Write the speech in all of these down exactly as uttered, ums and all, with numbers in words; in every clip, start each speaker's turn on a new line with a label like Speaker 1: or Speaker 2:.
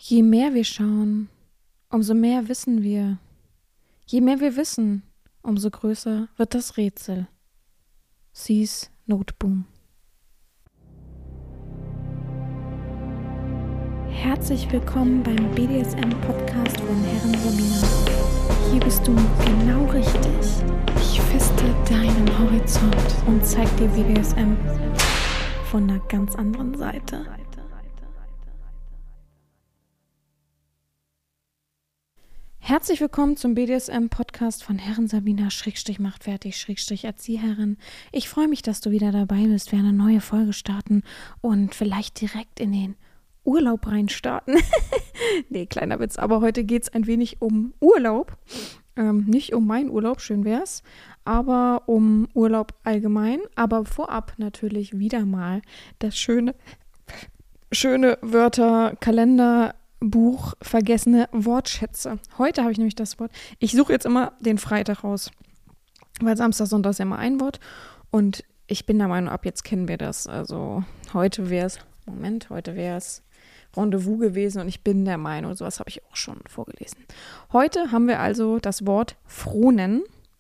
Speaker 1: Je mehr wir schauen, umso mehr wissen wir. Je mehr wir wissen, umso größer wird das Rätsel. Sie's Noteboom. Herzlich willkommen beim B D S M-Podcast von Herren Sabina. Hier bist du genau richtig. Ich feste deinen Horizont und zeig dir B D S M von einer ganz anderen Seite. Herzlich willkommen zum B D S M-Podcast von Herren Sabina, Schrägstrich macht fertig, Schrägstrich Erzieherin. Ich freue mich, dass du wieder dabei bist, wir eine neue Folge starten und vielleicht direkt in den Urlaub reinstarten. Nee, kleiner Witz, aber heute geht es ein wenig um Urlaub. Ähm, nicht um meinen Urlaub, schön wär's, aber um Urlaub allgemein. Aber vorab natürlich wieder mal das schöne, schöne Wörter, Kalender, Buch, vergessene Wortschätze. Heute habe ich nämlich das Wort, ich suche jetzt immer den Freitag raus, weil Samstag, Sonntag ist ja immer ein Wort und ich bin der Meinung, ab jetzt kennen wir das. Also heute wäre es, Moment, heute wäre es Rendezvous gewesen und ich bin der Meinung, sowas habe ich auch schon vorgelesen. Heute haben wir also das Wort Fronen.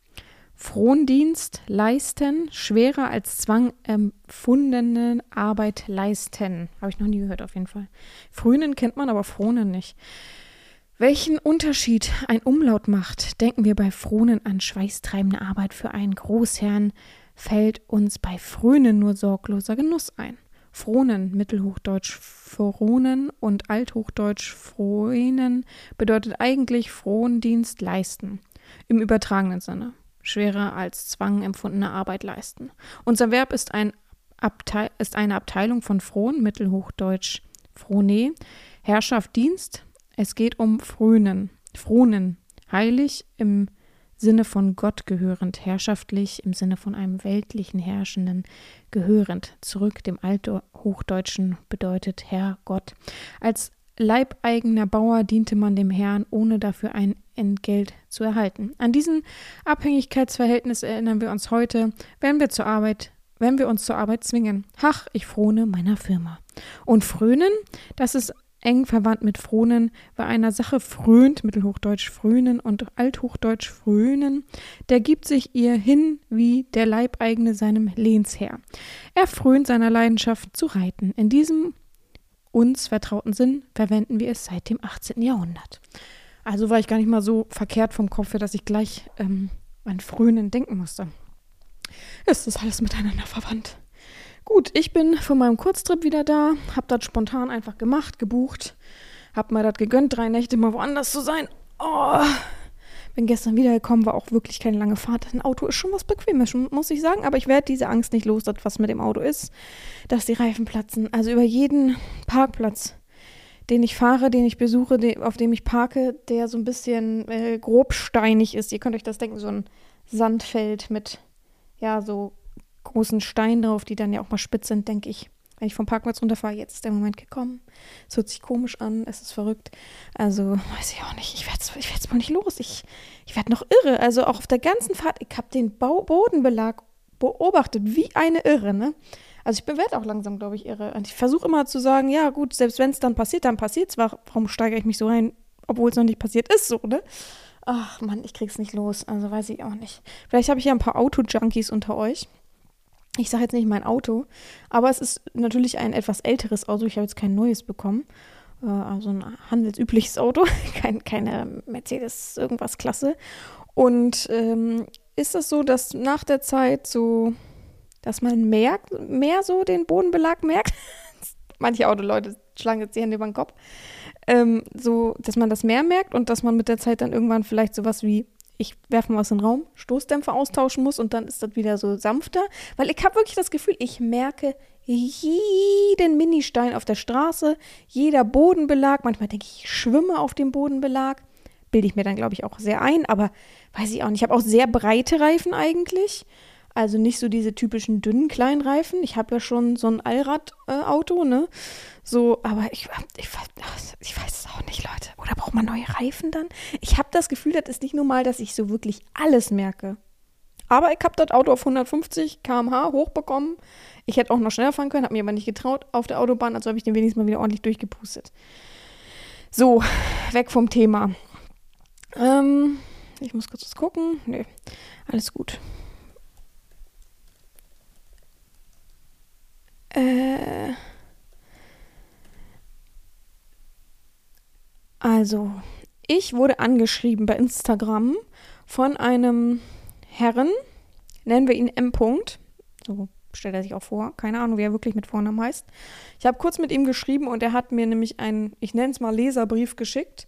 Speaker 1: Frondienst leisten, schwerer als Zwang empfundene Arbeit leisten. Habe ich noch nie gehört auf jeden Fall. Frönen kennt man, aber Fronen nicht. Welchen Unterschied ein Umlaut macht, denken wir bei Fronen an schweißtreibende Arbeit für einen Großherrn, fällt uns bei Frönen nur sorgloser Genuss ein. Fronen, mittelhochdeutsch Fronen und althochdeutsch Froenen, bedeutet eigentlich Frondienst leisten, im übertragenen Sinne. Schwerer als Zwang empfundene Arbeit leisten. Unser Verb ist, ein Abteil, ist eine Abteilung von Fron, mittelhochdeutsch Frone, Herrschaft, Dienst. Es geht um Frönen, Fronen, heilig im Sinne von Gott gehörend, herrschaftlich im Sinne von einem weltlichen Herrschenden gehörend. Zurück dem Althochdeutschen bedeutet Herr Gott. Als leibeigener Bauer diente man dem Herrn, ohne dafür ein Entgelt zu erhalten. An diesen Abhängigkeitsverhältnis erinnern wir uns heute, wenn wir zur Arbeit, wenn wir uns zur Arbeit zwingen. Ach, ich frone meiner Firma. Und frönen, das ist eng verwandt mit fronen, wer einer Sache frönt, mittelhochdeutsch frönen und althochdeutsch frönen, der gibt sich ihr hin wie der Leibeigene seinem Lehnsherr. Er frönt seiner Leidenschaft zu reiten. In diesem uns vertrauten Sinn verwenden wir es seit dem achtzehnten Jahrhundert. Also war ich gar nicht mal so verkehrt vom Kopf her, dass ich gleich ähm, an Frönen denken musste. Ist das alles miteinander verwandt? Gut, ich bin von meinem Kurztrip wieder da, hab das spontan einfach gemacht, gebucht, hab mir das gegönnt, drei Nächte mal woanders zu sein. Oh, bin gestern wiedergekommen, war auch wirklich keine lange Fahrt. Ein Auto ist schon was Bequemes, muss ich sagen, aber ich werde diese Angst nicht los, dass was mit dem Auto ist, dass die Reifen platzen. Also über jeden Parkplatz, den ich fahre, den ich besuche, den, auf dem ich parke, der so ein bisschen äh, grobsteinig ist. Ihr könnt euch das denken, so ein Sandfeld mit, ja, so großen Steinen drauf, die dann ja auch mal spitz sind, denke ich. Wenn ich vom Parkplatz runterfahre, jetzt ist der Moment gekommen. Es hört sich komisch an, es ist verrückt. Also, weiß ich auch nicht, ich werde es ich werd's mal nicht los. Ich, ich werde noch irre. Also auch auf der ganzen Fahrt, ich habe den Bau- Bodenbelag beobachtet, wie eine Irre, ne? Also ich werde auch langsam, glaube ich, irre. Und ich versuche immer zu sagen, ja gut, selbst wenn es dann passiert, dann passiert es. Warum steigere ich mich so rein, obwohl es noch nicht passiert ist, so, ne? Ach Mann, ich krieg's nicht los. Also weiß ich auch nicht. Vielleicht habe ich ja ein paar Auto-Junkies unter euch. Ich sage jetzt nicht mein Auto, aber es ist natürlich ein etwas älteres Auto. Ich habe jetzt kein neues bekommen. Äh, also ein handelsübliches Auto, kein, keine Mercedes irgendwas Klasse. Und ähm, ist es so, dass nach der Zeit so, dass man merkt, mehr so den Bodenbelag merkt? Manche Autoleute schlagen jetzt die Hände über den Kopf. Ähm, so, dass man das mehr merkt und dass man mit der Zeit dann irgendwann vielleicht sowas wie, ich werfe mal was in den Raum, Stoßdämpfer austauschen muss und dann ist das wieder so sanfter. Weil ich habe wirklich das Gefühl, ich merke jeden Ministein auf der Straße, jeder Bodenbelag. Manchmal denke ich, ich schwimme auf dem Bodenbelag. Bilde ich mir dann, glaube ich, auch sehr ein. Aber weiß ich auch nicht. Ich habe auch sehr breite Reifen eigentlich. Also nicht so diese typischen dünnen kleinen Reifen. Ich habe ja schon so ein Allradauto, äh, ne? So, aber ich, ich, ich weiß es auch nicht, Leute. Oder braucht man neue Reifen dann? Ich habe das Gefühl, das ist nicht nur mal, dass ich so wirklich alles merke. Aber ich habe das Auto auf hundertfünfzig Kilometer pro Stunde hochbekommen. Ich hätte auch noch schneller fahren können, habe mir aber nicht getraut auf der Autobahn. Also habe ich den wenigstens mal wieder ordentlich durchgepustet. So, weg vom Thema. Ähm, ich muss kurz was gucken. Nee, alles gut. Äh, also, ich wurde angeschrieben bei Instagram von einem Herren, nennen wir ihn M. So stellt er sich auch vor. Keine Ahnung, wie er wirklich mit Vornamen heißt. Ich habe kurz mit ihm geschrieben und er hat mir nämlich einen, ich nenne es mal Leserbrief geschickt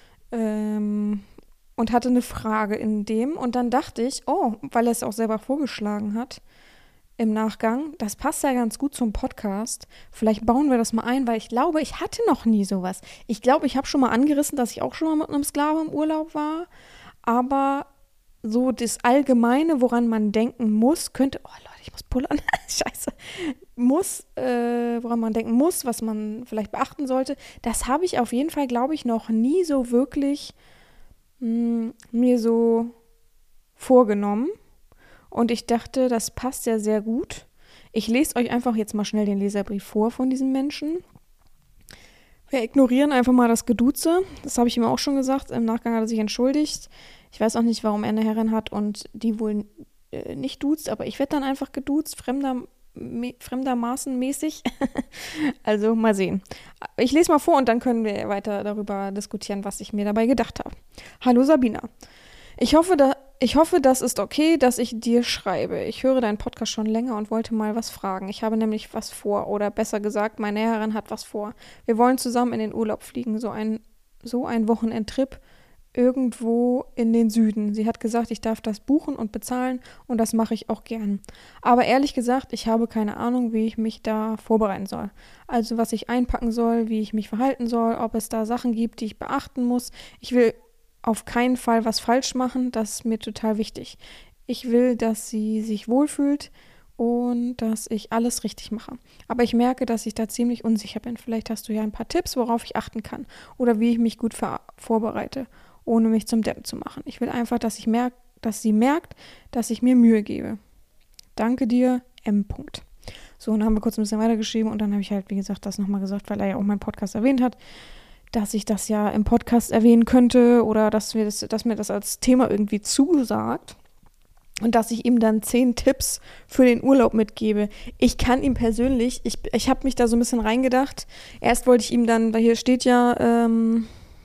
Speaker 1: ähm, und hatte eine Frage in dem. Und dann dachte ich, oh, weil er es auch selber vorgeschlagen hat im Nachgang, das passt ja ganz gut zum Podcast. Vielleicht bauen wir das mal ein, weil ich glaube, ich hatte noch nie sowas. Ich glaube, ich habe schon mal angerissen, dass ich auch schon mal mit einem Sklave im Urlaub war. Aber so das Allgemeine, woran man denken muss, könnte, oh Leute, ich muss pullern, scheiße, muss, äh, woran man denken muss, was man vielleicht beachten sollte, das habe ich auf jeden Fall, glaube ich, noch nie so wirklich mh, mir so vorgenommen. Und ich dachte, das passt ja sehr gut. Ich lese euch einfach jetzt mal schnell den Leserbrief vor von diesem Menschen. Wir ignorieren einfach mal das Geduze. Das habe ich ihm auch schon gesagt. Im Nachgang hat er sich entschuldigt. Ich weiß auch nicht, warum er eine Herrin hat und die wohl äh, nicht duzt, aber ich werde dann einfach geduzt, fremder, me, fremdermaßen mäßig. Also mal sehen. Ich lese mal vor und dann können wir weiter darüber diskutieren, was ich mir dabei gedacht habe. Hallo Sabina. Ich hoffe, da, ich hoffe, das ist okay, dass ich dir schreibe. Ich höre deinen Podcast schon länger und wollte mal was fragen. Ich habe nämlich was vor oder besser gesagt, meine Herrin hat was vor. Wir wollen zusammen in den Urlaub fliegen, so ein, so ein Wochenendtrip irgendwo in den Süden. Sie hat gesagt, ich darf das buchen und bezahlen und das mache ich auch gern. Aber ehrlich gesagt, ich habe keine Ahnung, wie ich mich da vorbereiten soll. Also was ich einpacken soll, wie ich mich verhalten soll, ob es da Sachen gibt, die ich beachten muss. Ich will auf keinen Fall was falsch machen, das ist mir total wichtig. Ich will, dass sie sich wohlfühlt und dass ich alles richtig mache. Aber ich merke, dass ich da ziemlich unsicher bin. Vielleicht hast du ja ein paar Tipps, worauf ich achten kann oder wie ich mich gut ver- vorbereite, ohne mich zum Deppen zu machen. Ich will einfach, dass ich merke, dass sie merkt, dass ich mir Mühe gebe. Danke dir, M. So, und dann haben wir kurz ein bisschen weitergeschrieben und dann habe ich halt, wie gesagt, das nochmal gesagt, weil er ja auch meinen Podcast erwähnt hat, dass ich das ja im Podcast erwähnen könnte oder dass, wir das, dass mir das als Thema irgendwie zusagt und dass ich ihm dann zehn Tipps für den Urlaub mitgebe. Ich kann ihm persönlich, ich, ich habe mich da so ein bisschen reingedacht, erst wollte ich ihm dann, weil hier steht ja, ähm,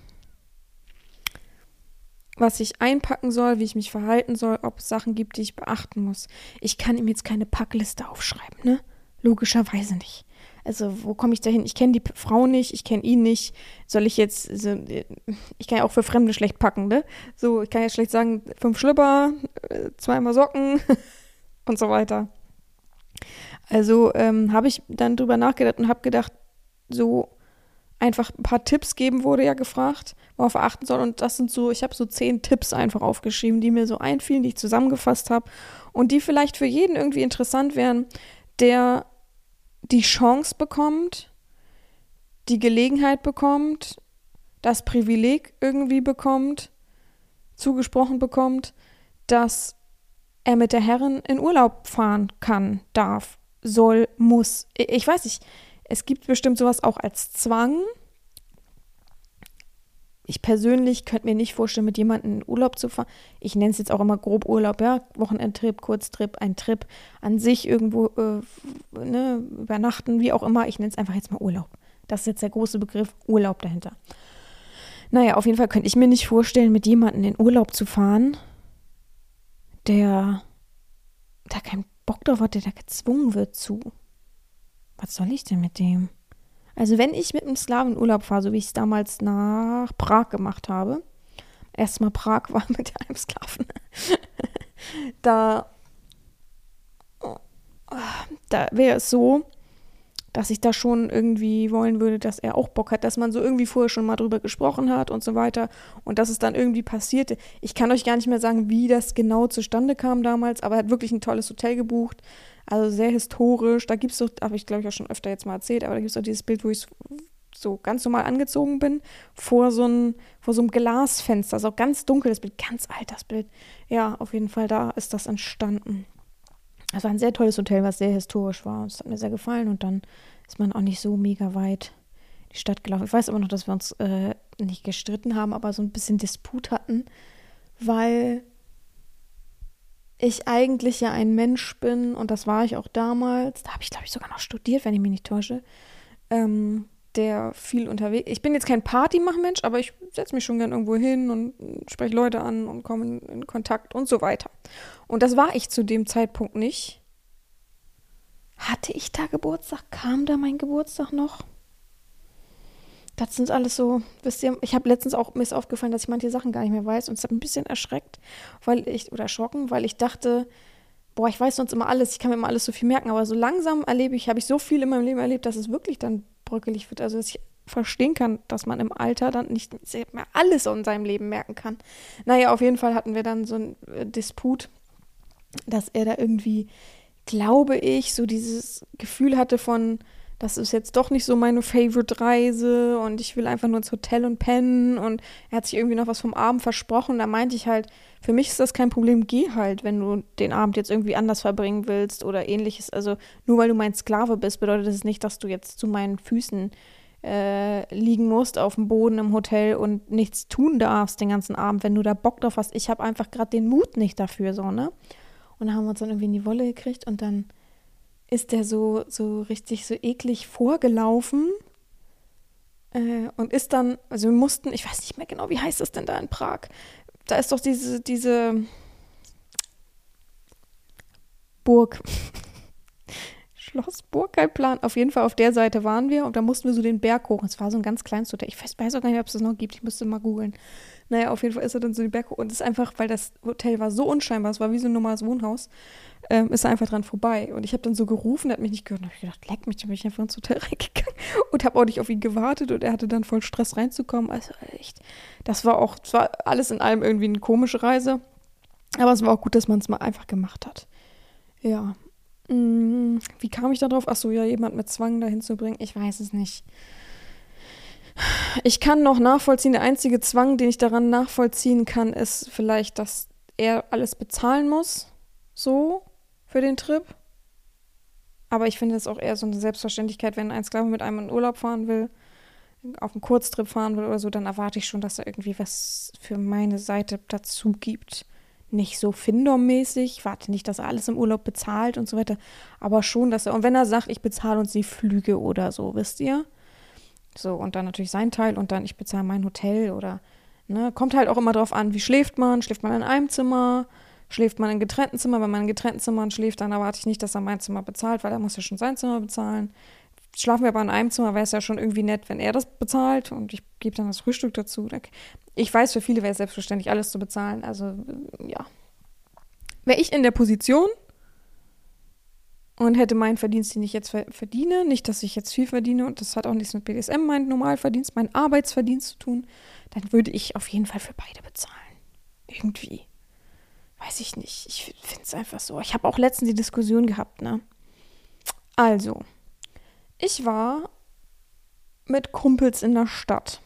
Speaker 1: was ich einpacken soll, wie ich mich verhalten soll, ob es Sachen gibt, die ich beachten muss. Ich kann ihm jetzt keine Packliste aufschreiben, ne? Logischerweise nicht. Also, wo komme ich da hin? Ich kenne die Frau nicht, ich kenne ihn nicht. Soll ich jetzt, also, ich kann ja auch für Fremde schlecht packen, ne? So, ich kann ja schlecht sagen, fünf Schlüpper, zweimal Socken und so weiter. Also, ähm, habe ich dann drüber nachgedacht und habe gedacht, so einfach ein paar Tipps geben, wurde ja gefragt, worauf er achten soll. Und das sind so, ich habe so zehn Tipps einfach aufgeschrieben, die mir so einfielen, die ich zusammengefasst habe und die vielleicht für jeden irgendwie interessant wären, der die Chance bekommt, die Gelegenheit bekommt, das Privileg irgendwie bekommt, zugesprochen bekommt, dass er mit der Herrin in Urlaub fahren kann, darf, soll, muss. Ich weiß nicht, es gibt bestimmt sowas auch als Zwang. Ich persönlich könnte mir nicht vorstellen, mit jemandem in Urlaub zu fahren. Ich nenne es jetzt auch immer grob Urlaub, ja, Wochenendtrip, Kurztrip, ein Trip an sich irgendwo äh, ne, übernachten, wie auch immer. Ich nenne es einfach jetzt mal Urlaub. Das ist jetzt der große Begriff Urlaub dahinter. Naja, auf jeden Fall könnte ich mir nicht vorstellen, mit jemandem in Urlaub zu fahren, der da keinen Bock drauf hat, der da gezwungen wird zu. Was soll ich denn mit dem? Also wenn ich mit einem Sklaven in Urlaub fahre, so wie ich es damals nach Prag gemacht habe, erstmal Prag war mit einem Sklaven, da, da wäre es so, dass ich da schon irgendwie wollen würde, dass er auch Bock hat, dass man so irgendwie vorher schon mal drüber gesprochen hat und so weiter und dass es dann irgendwie passierte. Ich kann euch gar nicht mehr sagen, wie das genau zustande kam damals, aber er hat wirklich ein tolles Hotel gebucht, also sehr historisch. Da gibt es doch, habe ich glaube ich auch schon öfter jetzt mal erzählt, aber da gibt es doch dieses Bild, wo ich so ganz normal angezogen bin, vor so, ein, vor so einem Glasfenster, so ganz dunkles Bild, ganz alt das Bild. Ja, auf jeden Fall, da ist das entstanden. Es war ein sehr tolles Hotel, was sehr historisch war. Das hat mir sehr gefallen und dann ist man auch nicht so mega weit in die Stadt gelaufen. Ich weiß aber noch, dass wir uns äh, nicht gestritten haben, aber so ein bisschen Disput hatten, weil ich eigentlich ja ein Mensch bin und das war ich auch damals, da habe ich glaube ich sogar noch studiert, wenn ich mich nicht täusche, ähm, der viel unterwegs, ich bin jetzt kein Partymachmensch, aber ich setze mich schon gern irgendwo hin und spreche Leute an und komme in, in Kontakt und so weiter. Und das war ich zu dem Zeitpunkt nicht. Hatte ich da Geburtstag? Kam da mein Geburtstag noch? Das sind alles so, wisst ihr, ich habe letztens auch, mir ist aufgefallen, dass ich manche Sachen gar nicht mehr weiß und es hat ein bisschen erschreckt, weil ich, oder erschrocken, weil ich dachte, boah, ich weiß sonst immer alles, ich kann mir immer alles so viel merken, aber so langsam erlebe ich, habe ich so viel in meinem Leben erlebt, dass es wirklich dann bröckelig wird, also dass ich verstehen kann, dass man im Alter dann nicht mehr alles in seinem Leben merken kann. Naja, auf jeden Fall hatten wir dann so einen äh, Disput, dass er da irgendwie, glaube ich, so dieses Gefühl hatte von, das ist jetzt doch nicht so meine Favorite-Reise und ich will einfach nur ins Hotel und pennen und er hat sich irgendwie noch was vom Abend versprochen. Da meinte ich halt, für mich ist das kein Problem, geh halt, wenn du den Abend jetzt irgendwie anders verbringen willst oder ähnliches. Also nur weil du mein Sklave bist, bedeutet das nicht, dass du jetzt zu meinen Füßen äh, liegen musst auf dem Boden im Hotel und nichts tun darfst den ganzen Abend, wenn du da Bock drauf hast. Ich habe einfach gerade den Mut nicht dafür, so, ne? Und dann haben wir uns dann irgendwie in die Wolle gekriegt und dann ist der so, so richtig so eklig vorgelaufen äh, und ist dann, also wir mussten, ich weiß nicht mehr genau, wie heißt das denn da in Prag? Da ist doch diese, diese Burg, Schloss Burghaltplan, auf jeden Fall auf der Seite waren wir und da mussten wir so den Berg hoch. Es war so ein ganz kleines Hotel, ich weiß, weiß auch gar nicht, ob es das noch gibt, ich müsste mal googeln. Naja, auf jeden Fall ist er dann so den Berg hoch und es ist einfach, weil das Hotel war so unscheinbar, es war wie so ein normales Wohnhaus, ähm, ist er einfach dran vorbei. Und ich habe dann so gerufen, er hat mich nicht gehört und habe ich gedacht, leck mich, dann bin ich einfach ins Hotel reingegangen und habe auch nicht auf ihn gewartet und er hatte dann voll Stress reinzukommen. Also echt, das war auch, es war alles in allem irgendwie eine komische Reise, aber es war auch gut, dass man es mal einfach gemacht hat. Ja, hm, wie kam ich da drauf? Achso, ja, jemand mit Zwang dahin zu bringen, ich weiß es nicht. Ich kann noch nachvollziehen, der einzige Zwang, den ich daran nachvollziehen kann, ist vielleicht, dass er alles bezahlen muss, so, für den Trip. Aber ich finde es auch eher so eine Selbstverständlichkeit, wenn ein Sklave mit einem in Urlaub fahren will, auf einen Kurztrip fahren will oder so, dann erwarte ich schon, dass er irgendwie was für meine Seite dazu gibt. Nicht so Findom-mäßig, ich warte nicht, dass er alles im Urlaub bezahlt und so weiter, aber schon, dass er, und wenn er sagt, ich bezahle uns die Flüge oder so, wisst ihr? So, und dann natürlich sein Teil und dann ich bezahle mein Hotel oder, ne, kommt halt auch immer drauf an, wie schläft man, schläft man in einem Zimmer, schläft man in getrennten Zimmern, wenn man in getrennten Zimmern schläft, dann erwarte ich nicht, dass er mein Zimmer bezahlt, weil er muss ja schon sein Zimmer bezahlen. Schlafen wir aber in einem Zimmer, wäre es ja schon irgendwie nett, wenn er das bezahlt und ich gebe dann das Frühstück dazu. Ich weiß, für viele wäre es selbstverständlich, alles zu bezahlen, also ja. Wäre ich in der Position und hätte meinen Verdienst, den ich jetzt verdiene, nicht, dass ich jetzt viel verdiene und das hat auch nichts mit B D S M, mein Normalverdienst, mein Arbeitsverdienst zu tun, dann würde ich auf jeden Fall für beide bezahlen. Irgendwie. Weiß ich nicht. Ich finde es einfach so. Ich habe auch letztens die Diskussion gehabt, ne? Also, ich war mit Kumpels in der Stadt.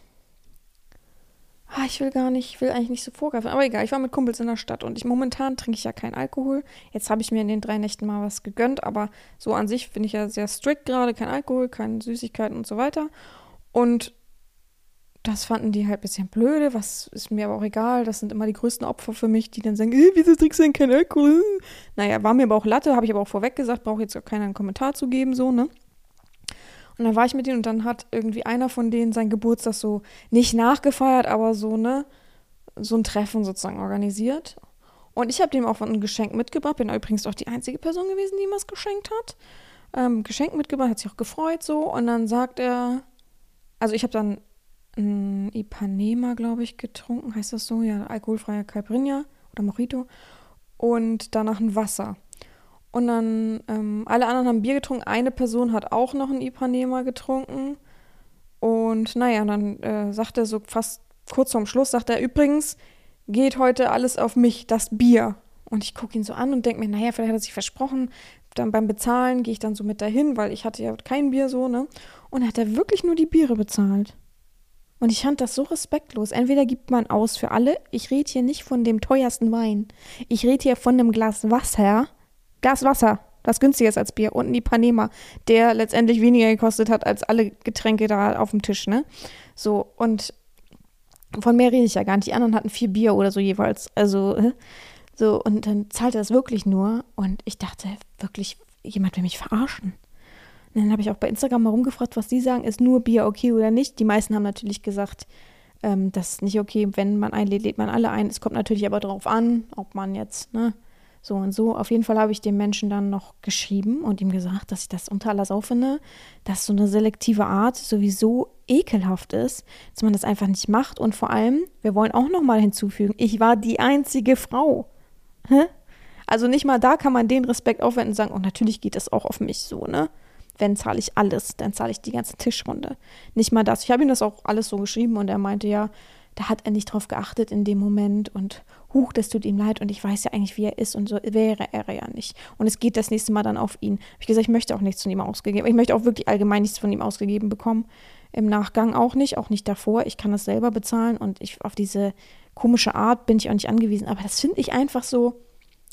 Speaker 1: Ah, ich will gar nicht, ich will eigentlich nicht so vorgreifen, aber egal, ich war mit Kumpels in der Stadt und ich momentan trinke ich ja keinen Alkohol. Jetzt habe ich mir in den drei Nächten mal was gegönnt, aber so an sich bin ich ja sehr strikt gerade, kein Alkohol, keine Süßigkeiten und so weiter. Und das fanden die halt ein bisschen blöde, was ist mir aber auch egal. Das sind immer die größten Opfer für mich, die dann sagen, äh, wieso trinkst du denn keinen Alkohol? Naja, war mir aber auch Latte, habe ich aber auch vorweg gesagt, brauche jetzt auch keinen Kommentar zu geben, so, ne? Und dann war ich mit denen und dann hat irgendwie einer von denen seinen Geburtstag so nicht nachgefeiert, aber so, ne, so ein Treffen sozusagen organisiert. Und ich habe dem auch ein Geschenk mitgebracht, bin übrigens auch die einzige Person gewesen, die ihm was geschenkt hat. Ähm, Geschenk mitgebracht, hat sich auch gefreut so. Und dann sagt er, also ich habe dann ein Ipanema, glaube ich, getrunken, heißt das so? Ja, alkoholfreier Caipirinha oder Mojito. Und danach ein Wasser. Und dann, ähm, alle anderen haben Bier getrunken. Eine Person hat auch noch ein Ipanema getrunken. Und naja, dann äh, sagt er so fast kurz vorm Schluss, sagt er, übrigens, geht heute alles auf mich, das Bier. Und ich gucke ihn so an und denke mir, naja, vielleicht hat er sich versprochen. Dann beim Bezahlen gehe ich dann so mit dahin, weil ich hatte ja kein Bier so, ne? Und hat er wirklich nur die Biere bezahlt. Und ich fand das so respektlos. Entweder gibt man aus für alle. Ich rede hier nicht von dem teuersten Wein. Ich rede hier von einem Glas Wasser. Glas Wasser, das günstiger ist als Bier. Und ein Ipanema, der letztendlich weniger gekostet hat als alle Getränke da auf dem Tisch, ne? So, und Von mehr rede ich ja gar nicht. Die anderen hatten vier Bier oder so jeweils. Also, äh, so, und dann zahlt er das wirklich nur. Und ich dachte, wirklich, jemand will mich verarschen. Und dann habe ich auch bei Instagram mal rumgefragt, was die sagen, ist nur Bier okay oder nicht? Die meisten haben natürlich gesagt, ähm, das ist nicht okay. Wenn man einlädt, lädt man alle ein. Es kommt natürlich aber darauf an, ob man jetzt, ne, so und so. Auf jeden Fall habe ich dem Menschen dann noch geschrieben und ihm gesagt, dass ich das unter aller Sau finde, dass so eine selektive Art sowieso ekelhaft ist, dass man das einfach nicht macht. Und vor allem, wir wollen auch noch mal hinzufügen, ich war die einzige Frau. Hä? Also nicht mal da kann man den Respekt aufwenden und sagen, oh, natürlich geht das auch auf mich so, ne? Wenn zahle ich alles, dann zahle ich die ganze Tischrunde. Nicht mal das. Ich habe ihm das auch alles so geschrieben und er meinte, ja, da hat er nicht drauf geachtet in dem Moment und huch, das tut ihm leid und ich weiß ja eigentlich, wie er ist und so wäre er ja nicht. Und es geht das nächste Mal dann auf ihn. Hab ich gesagt, ich möchte auch nichts von ihm ausgegeben. Ich möchte auch wirklich allgemein nichts von ihm ausgegeben bekommen. Im Nachgang auch nicht, auch nicht davor. Ich kann das selber bezahlen und ich auf diese komische Art bin ich auch nicht angewiesen. Aber das finde ich einfach so,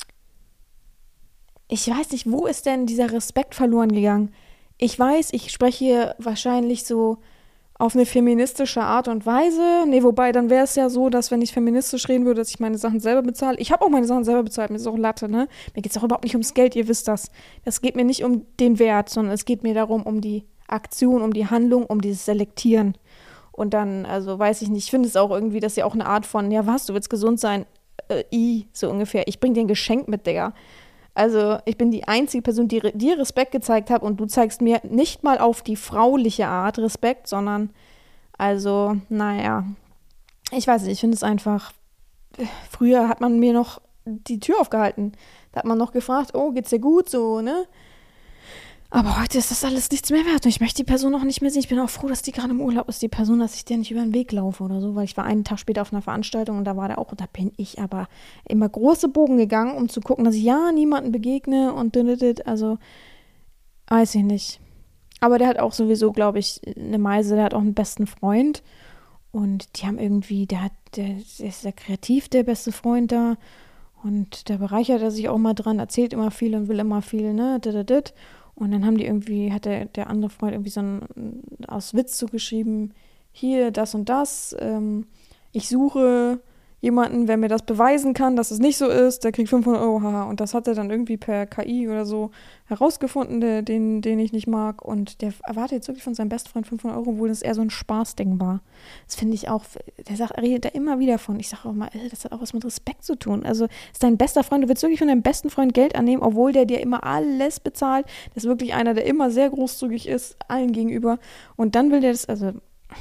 Speaker 1: ich weiß nicht, wo ist denn dieser Respekt verloren gegangen? Ich weiß, ich spreche hier wahrscheinlich so auf eine feministische Art und Weise. Nee, wobei, dann wäre es ja so, dass wenn ich feministisch reden würde, dass ich meine Sachen selber bezahle. Ich habe auch meine Sachen selber bezahlt, mir ist auch Latte, ne? Mir geht es auch überhaupt nicht ums Geld, ihr wisst das. Es geht mir nicht um den Wert, sondern es geht mir darum, um die Aktion, um die Handlung, um dieses Selektieren. Und dann, also weiß ich nicht, ich finde es auch irgendwie, dass ja auch eine Art von, ja was, du willst gesund sein, äh, i, so ungefähr. Ich bring dir ein Geschenk mit, Digga. Also ich bin die einzige Person, die dir Respekt gezeigt hat und du zeigst mir nicht mal auf die frauliche Art Respekt, sondern, also, naja, ich weiß nicht, ich finde es einfach, früher hat man mir noch die Tür aufgehalten. Da hat man noch gefragt, oh, geht's dir gut, so, ne? Aber heute ist das alles nichts mehr wert und ich möchte die Person auch nicht mehr sehen. Ich bin auch froh, dass die gerade im Urlaub ist, die Person, dass ich der nicht über den Weg laufe oder so, weil ich war einen Tag später auf einer Veranstaltung und da war der auch und da bin ich aber immer große Bogen gegangen, um zu gucken, dass ich ja niemanden begegne und dit, also weiß ich nicht. Aber der hat auch sowieso, glaube ich, eine Meise, der hat auch einen besten Freund und die haben irgendwie, der hat, der, der ist sehr kreativ, der beste Freund da und da bereichert er sich auch mal dran, erzählt immer viel und will immer viel, ne, dit, dit, dit. Und dann haben die irgendwie, hat der, der andere Freund irgendwie so ein, aus Witz so geschrieben, hier, das und das, ähm, ich suche jemanden, wer mir das beweisen kann, dass es nicht so ist, der kriegt fünfhundert Euro, haha. Und das hat er dann irgendwie per K I oder so herausgefunden, der, den, den ich nicht mag. Und der erwartet jetzt wirklich von seinem Bestfreund fünfhundert Euro, obwohl das eher so ein Spaßding war. Das finde ich auch, der sagt, er redet da immer wieder von. Ich sage auch mal, das hat auch was mit Respekt zu tun. Also ist dein bester Freund, du willst wirklich von deinem besten Freund Geld annehmen, obwohl der dir immer alles bezahlt. Das ist wirklich einer, der immer sehr großzügig ist, allen gegenüber. Und dann will der das, also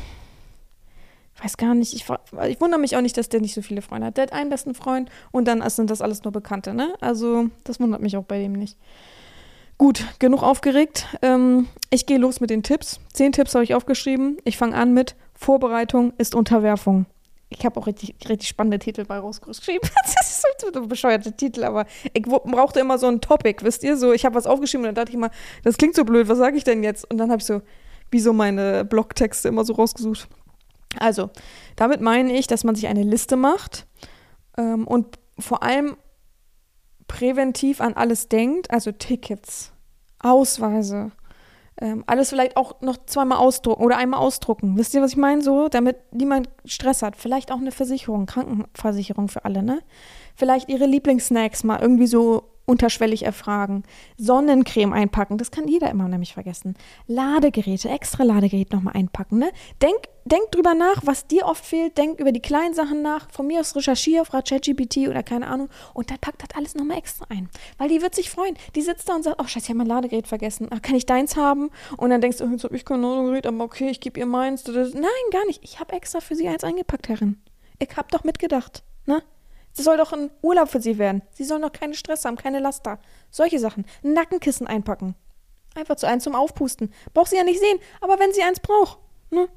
Speaker 1: ich weiß gar nicht, ich, ich wundere mich auch nicht, dass der nicht so viele Freunde hat. Der hat einen besten Freund und dann sind das alles nur Bekannte, ne? Also das wundert mich auch bei dem nicht. Gut, genug aufgeregt. Ähm, ich gehe los mit den Tipps. Zehn Tipps habe ich aufgeschrieben. Ich fange an mit Vorbereitung ist Unterwerfung. Ich habe auch richtig, richtig spannende Titel bei rausgeschrieben. Das ist so ein bescheuerter Titel, aber ich brauchte immer so ein Topic, wisst ihr? So, ich habe was aufgeschrieben und dann dachte ich immer, das klingt so blöd, was sage ich denn jetzt? Und dann habe ich so, wie so meine Blogtexte immer so rausgesucht. Also, damit meine ich, dass man sich eine Liste macht ähm, und vor allem präventiv an alles denkt, also Tickets, Ausweise, ähm, alles vielleicht auch noch zweimal ausdrucken oder einmal ausdrucken. Wisst ihr, was ich meine? So, damit niemand Stress hat. Vielleicht auch eine Versicherung, Krankenversicherung für alle, ne? Vielleicht ihre Lieblingssnacks mal irgendwie so unterschwellig erfragen. Sonnencreme einpacken, das kann jeder immer nämlich vergessen. Ladegeräte, extra Ladegerät nochmal einpacken, ne? Denk, denk drüber nach, was dir oft fehlt, denk über die kleinen Sachen nach, von mir aus recherchiere, frag ChatGPT oder keine Ahnung und dann packt das alles nochmal extra ein. Weil die wird sich freuen. Die sitzt da und sagt, oh scheiße, ich habe mein Ladegerät vergessen. Ach, kann ich deins haben? Und dann denkst du, oh, jetzt habe ich kein Ladegerät, aber okay, ich gebe ihr meins. Nein, gar nicht. Ich habe extra für sie eins eingepackt, Herrin. Ich habe doch mitgedacht, ne? Das soll doch ein Urlaub für sie werden. Sie sollen doch keinen Stress haben, keine Laster. Solche Sachen. Nackenkissen einpacken. Einfach zu eins zum Aufpusten. Braucht sie ja nicht sehen, aber wenn sie eins braucht, ne?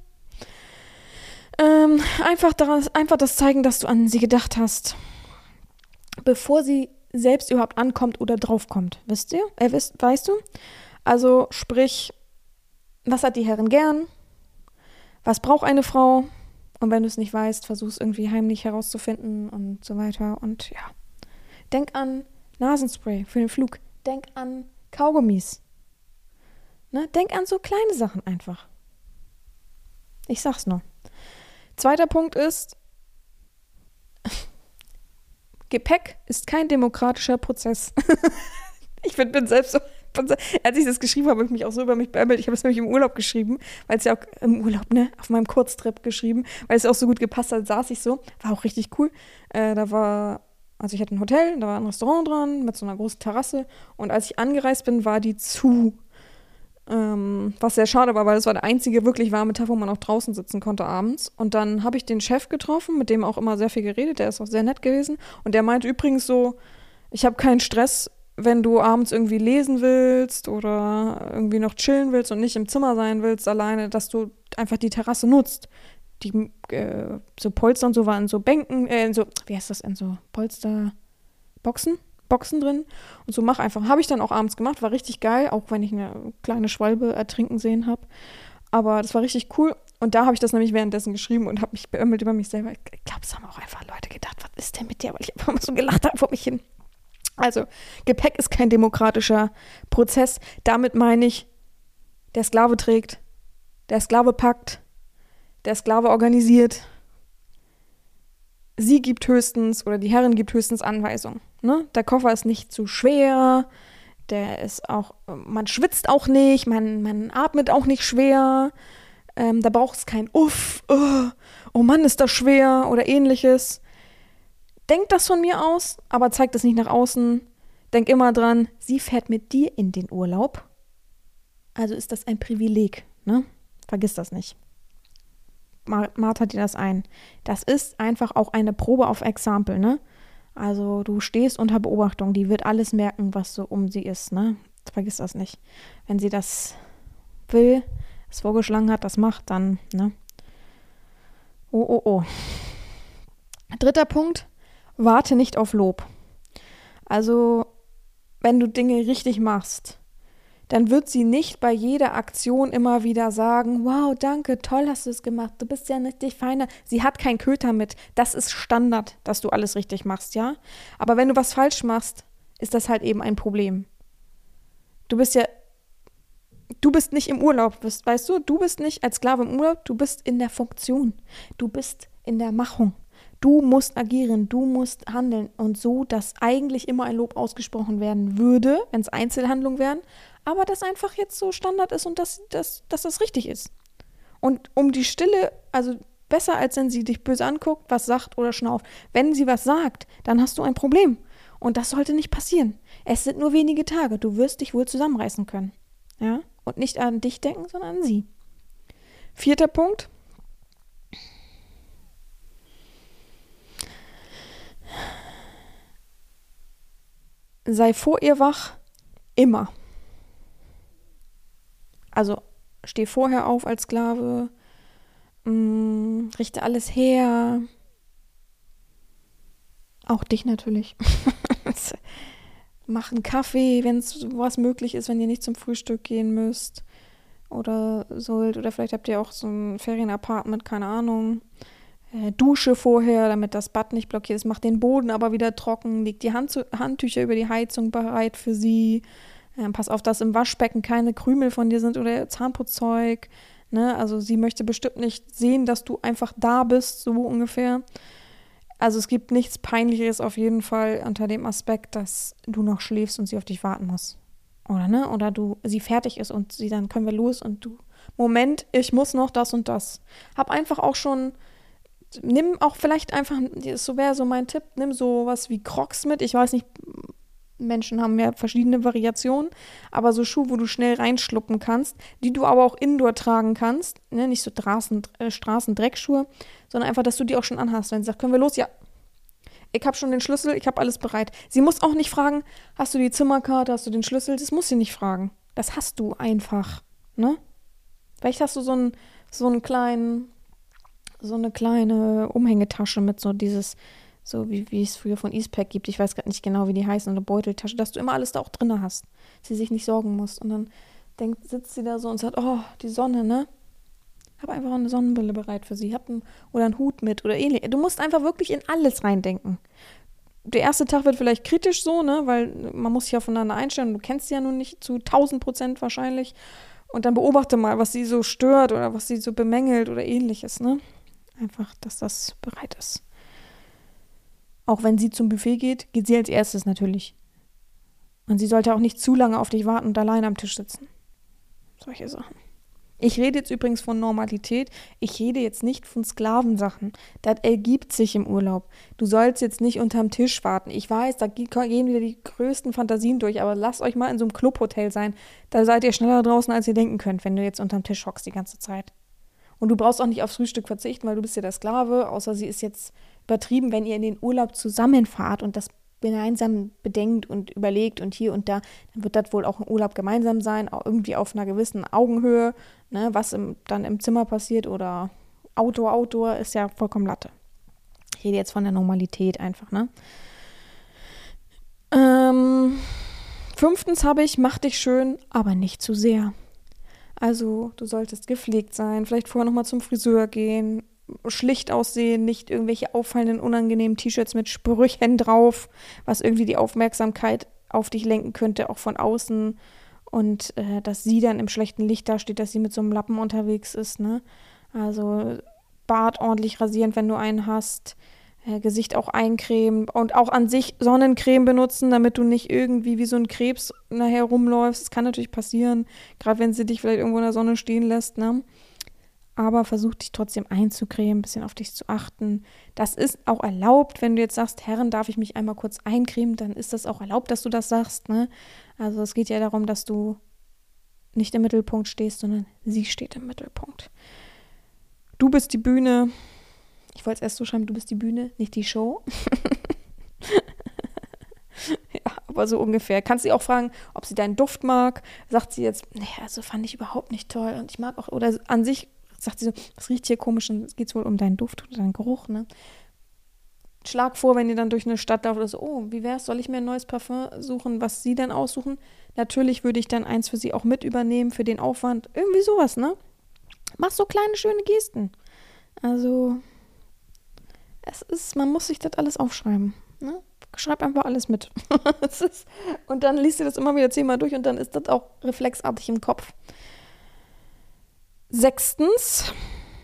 Speaker 1: Ähm, einfach, daran, einfach das zeigen, dass du an sie gedacht hast, bevor sie selbst überhaupt ankommt oder draufkommt. Wisst ihr? Äh, wisst, weißt du? Also sprich, was hat die Herrin gern? Was braucht eine Frau? Und wenn du es nicht weißt, versuch es irgendwie heimlich herauszufinden und so weiter. Und ja, denk an Nasenspray für den Flug. Denk an Kaugummis. Ne? Denk an so kleine Sachen einfach. Ich sag's nur. Zweiter Punkt ist, Gepäck ist kein demokratischer Prozess. Ich bin, bin selbst so, als ich das geschrieben habe, habe ich mich auch so über mich beämmelt. Ich habe es nämlich im Urlaub geschrieben, weil es ja auch im Urlaub, ne, auf meinem Kurztrip geschrieben, weil es auch so gut gepasst hat, saß ich so. War auch richtig cool. Äh, da war, also ich hatte ein Hotel, da war ein Restaurant dran mit so einer großen Terrasse. Und als ich angereist bin, war die zu. Ähm, was sehr schade war, weil das war der einzige wirklich warme Tag, wo man auch draußen sitzen konnte abends. Und dann habe ich den Chef getroffen, mit dem auch immer sehr viel geredet. Der ist auch sehr nett gewesen. Und der meinte übrigens so, ich habe keinen Stress, wenn du abends irgendwie lesen willst oder irgendwie noch chillen willst und nicht im Zimmer sein willst alleine, dass du einfach die Terrasse nutzt. Die äh, so Polster und so waren in so Bänken, äh, in so, wie heißt das, in so Polsterboxen? Boxen drin und so mach einfach. Habe ich dann auch abends gemacht, war richtig geil, auch wenn ich eine kleine Schwalbe ertrinken sehen habe. Aber das war richtig cool und da habe ich das nämlich währenddessen geschrieben und habe mich beömmelt über mich selber. Ich glaube, es haben auch einfach Leute gedacht, was ist denn mit dir, weil ich einfach mal so gelacht habe vor mich hin. Also, Gepäck ist kein demokratischer Prozess. Damit meine ich, der Sklave trägt, der Sklave packt, der Sklave organisiert. Sie gibt höchstens, oder die Herrin gibt höchstens Anweisungen. Ne? Der Koffer ist nicht zu schwer, der ist auch, man schwitzt auch nicht, man, man atmet auch nicht schwer, ähm, da braucht es kein Uff, oh, oh Mann, ist das schwer oder ähnliches. Denk das von mir aus, aber zeig das nicht nach außen. Denk immer dran, sie fährt mit dir in den Urlaub. Also ist das ein Privileg, ne? Vergiss das nicht. Martha dir das ein. Das ist einfach auch eine Probe auf Exempel, ne? Also du stehst unter Beobachtung, die wird alles merken, was so um sie ist, ne? Vergiss das nicht. Wenn sie das will, es vorgeschlagen hat, das macht, dann, ne? Oh, oh, oh. Dritter Punkt, warte nicht auf Lob. Also, wenn du Dinge richtig machst, dann wird sie nicht bei jeder Aktion immer wieder sagen, wow, danke, toll hast du es gemacht, du bist ja richtig feiner. Sie hat keinen Köter mit. Das ist Standard, dass du alles richtig machst, ja? Aber wenn du was falsch machst, ist das halt eben ein Problem. Du bist ja, du bist nicht im Urlaub, weißt du? Du bist nicht als Sklave im Urlaub, du bist in der Funktion. Du bist in der Machung. Du musst agieren, du musst handeln und so, dass eigentlich immer ein Lob ausgesprochen werden würde, wenn es Einzelhandlungen wären, aber das einfach jetzt so Standard ist und dass, dass, dass das richtig ist. Und um die Stille, also besser als wenn sie dich böse anguckt, was sagt oder schnauft. Wenn sie was sagt, dann hast du ein Problem. Und das sollte nicht passieren. Es sind nur wenige Tage, du wirst dich wohl zusammenreißen können. Ja? Und nicht an dich denken, sondern an sie. Vierter Punkt. Sei vor ihr wach, immer. Also steh vorher auf als Sklave, mh, richte alles her. Auch dich natürlich. Mach einen Kaffee, wenn es was möglich ist, wenn ihr nicht zum Frühstück gehen müsst. Oder sollt, oder vielleicht habt ihr auch so ein Ferienapartment, keine Ahnung. Äh, Dusche vorher, damit das Bad nicht blockiert ist. Mach den Boden aber wieder trocken. Leg die Hand, Handtücher über die Heizung bereit für sie. Ähm, pass auf, dass im Waschbecken keine Krümel von dir sind oder Zahnputzzeug. Ne? Also sie möchte bestimmt nicht sehen, dass du einfach da bist, so ungefähr. Also es gibt nichts Peinlicheres auf jeden Fall unter dem Aspekt, dass du noch schläfst und sie auf dich warten muss. Oder ne? Oder du, sie fertig ist und sie dann können wir los und du, Moment, ich muss noch das und das. Hab einfach auch schon Nimm auch vielleicht einfach, so wäre so mein Tipp, nimm sowas wie Crocs mit. Ich weiß nicht, Menschen haben ja verschiedene Variationen, aber so Schuhe, wo du schnell reinschluppen kannst, die du aber auch indoor tragen kannst. Ne? Nicht so Straßen, äh, Straßendreckschuhe, sondern einfach, dass du die auch schon anhast. Wenn sie sagt, können wir los? Ja. Ich habe schon den Schlüssel, ich habe alles bereit. Sie muss auch nicht fragen, hast du die Zimmerkarte, hast du den Schlüssel? Das muss sie nicht fragen. Das hast du einfach. Ne? Vielleicht hast du so einen, so einen kleinen... so eine kleine Umhängetasche mit so dieses, so wie, wie es früher von Eastpak gibt, ich weiß gerade nicht genau, wie die heißen, eine Beuteltasche, dass du immer alles da auch drin hast, sie sich nicht sorgen muss. Und dann denkt, sitzt sie da so und sagt, oh, die Sonne, ne? Hab einfach eine Sonnenbrille bereit für sie, hab einen, oder einen Hut mit oder ähnlich. Du musst einfach wirklich in alles reindenken. Der erste Tag wird vielleicht kritisch so, ne, weil man muss sich ja voneinander einstellen, du kennst sie ja nun nicht zu tausend Prozent wahrscheinlich. Und dann beobachte mal, was sie so stört oder was sie so bemängelt oder ähnliches, ne? Einfach, dass das bereit ist. Auch wenn sie zum Buffet geht, geht sie als erstes natürlich. Und sie sollte auch nicht zu lange auf dich warten und allein am Tisch sitzen. Solche Sachen. Ich rede jetzt übrigens von Normalität. Ich rede jetzt nicht von Sklavensachen. Das ergibt sich im Urlaub. Du sollst jetzt nicht unterm Tisch warten. Ich weiß, da gehen wieder die größten Fantasien durch, aber lasst euch mal in so einem Clubhotel sein. Da seid ihr schneller draußen, als ihr denken könnt, wenn du jetzt unterm Tisch hockst die ganze Zeit. Und du brauchst auch nicht aufs Frühstück verzichten, weil du bist ja der Sklave, außer sie ist jetzt übertrieben, wenn ihr in den Urlaub zusammenfahrt und das gemeinsam bedenkt und überlegt und hier und da, dann wird das wohl auch im Urlaub gemeinsam sein, auch irgendwie auf einer gewissen Augenhöhe, ne, was im, dann im Zimmer passiert oder Outdoor, Outdoor ist ja vollkommen Latte. Ich rede jetzt von der Normalität einfach, ne. Ähm, fünftens habe ich, mach dich schön, aber nicht zu sehr. Also du solltest gepflegt sein, vielleicht vorher nochmal zum Friseur gehen, schlicht aussehen, nicht irgendwelche auffallenden, unangenehmen T-Shirts mit Sprüchen drauf, was irgendwie die Aufmerksamkeit auf dich lenken könnte, auch von außen. Und äh, dass sie dann im schlechten Licht dasteht, dass sie mit so einem Lappen unterwegs ist, ne? Also Bart ordentlich rasieren, wenn du einen hast, äh, Gesicht auch eincremen und auch an sich Sonnencreme benutzen, damit du nicht irgendwie wie so ein Krebs nachher rumläufst. Das kann natürlich passieren, gerade wenn sie dich vielleicht irgendwo in der Sonne stehen lässt, ne? Aber versuch dich trotzdem einzucremen, ein bisschen auf dich zu achten. Das ist auch erlaubt, wenn du jetzt sagst, Herren, darf ich mich einmal kurz eincremen, dann ist das auch erlaubt, dass du das sagst, ne? Also es geht ja darum, dass du nicht im Mittelpunkt stehst, sondern sie steht im Mittelpunkt. Du bist die Bühne. Ich wollte es erst so schreiben, du bist die Bühne, nicht die Show. Ja, aber so ungefähr. Kannst sie auch fragen, ob sie deinen Duft mag. Sagt sie jetzt, nee, also fand ich überhaupt nicht toll und ich mag auch, oder an sich sagt sie so, was riecht hier komisch? Und es geht wohl um deinen Duft oder deinen Geruch, ne? Schlag vor, wenn ihr dann durch eine Stadt lauft oder so, oh, wie wär's, soll ich mir ein neues Parfum suchen, was sie dann aussuchen? Natürlich würde ich dann eins für sie auch mit übernehmen, für den Aufwand. Irgendwie sowas, ne? Mach so kleine, schöne Gesten. Also, es ist, man muss sich das alles aufschreiben, ne? Schreib einfach alles mit. Das ist, und dann liest du das immer wieder zehnmal durch und dann ist das auch reflexartig im Kopf. Sechstens,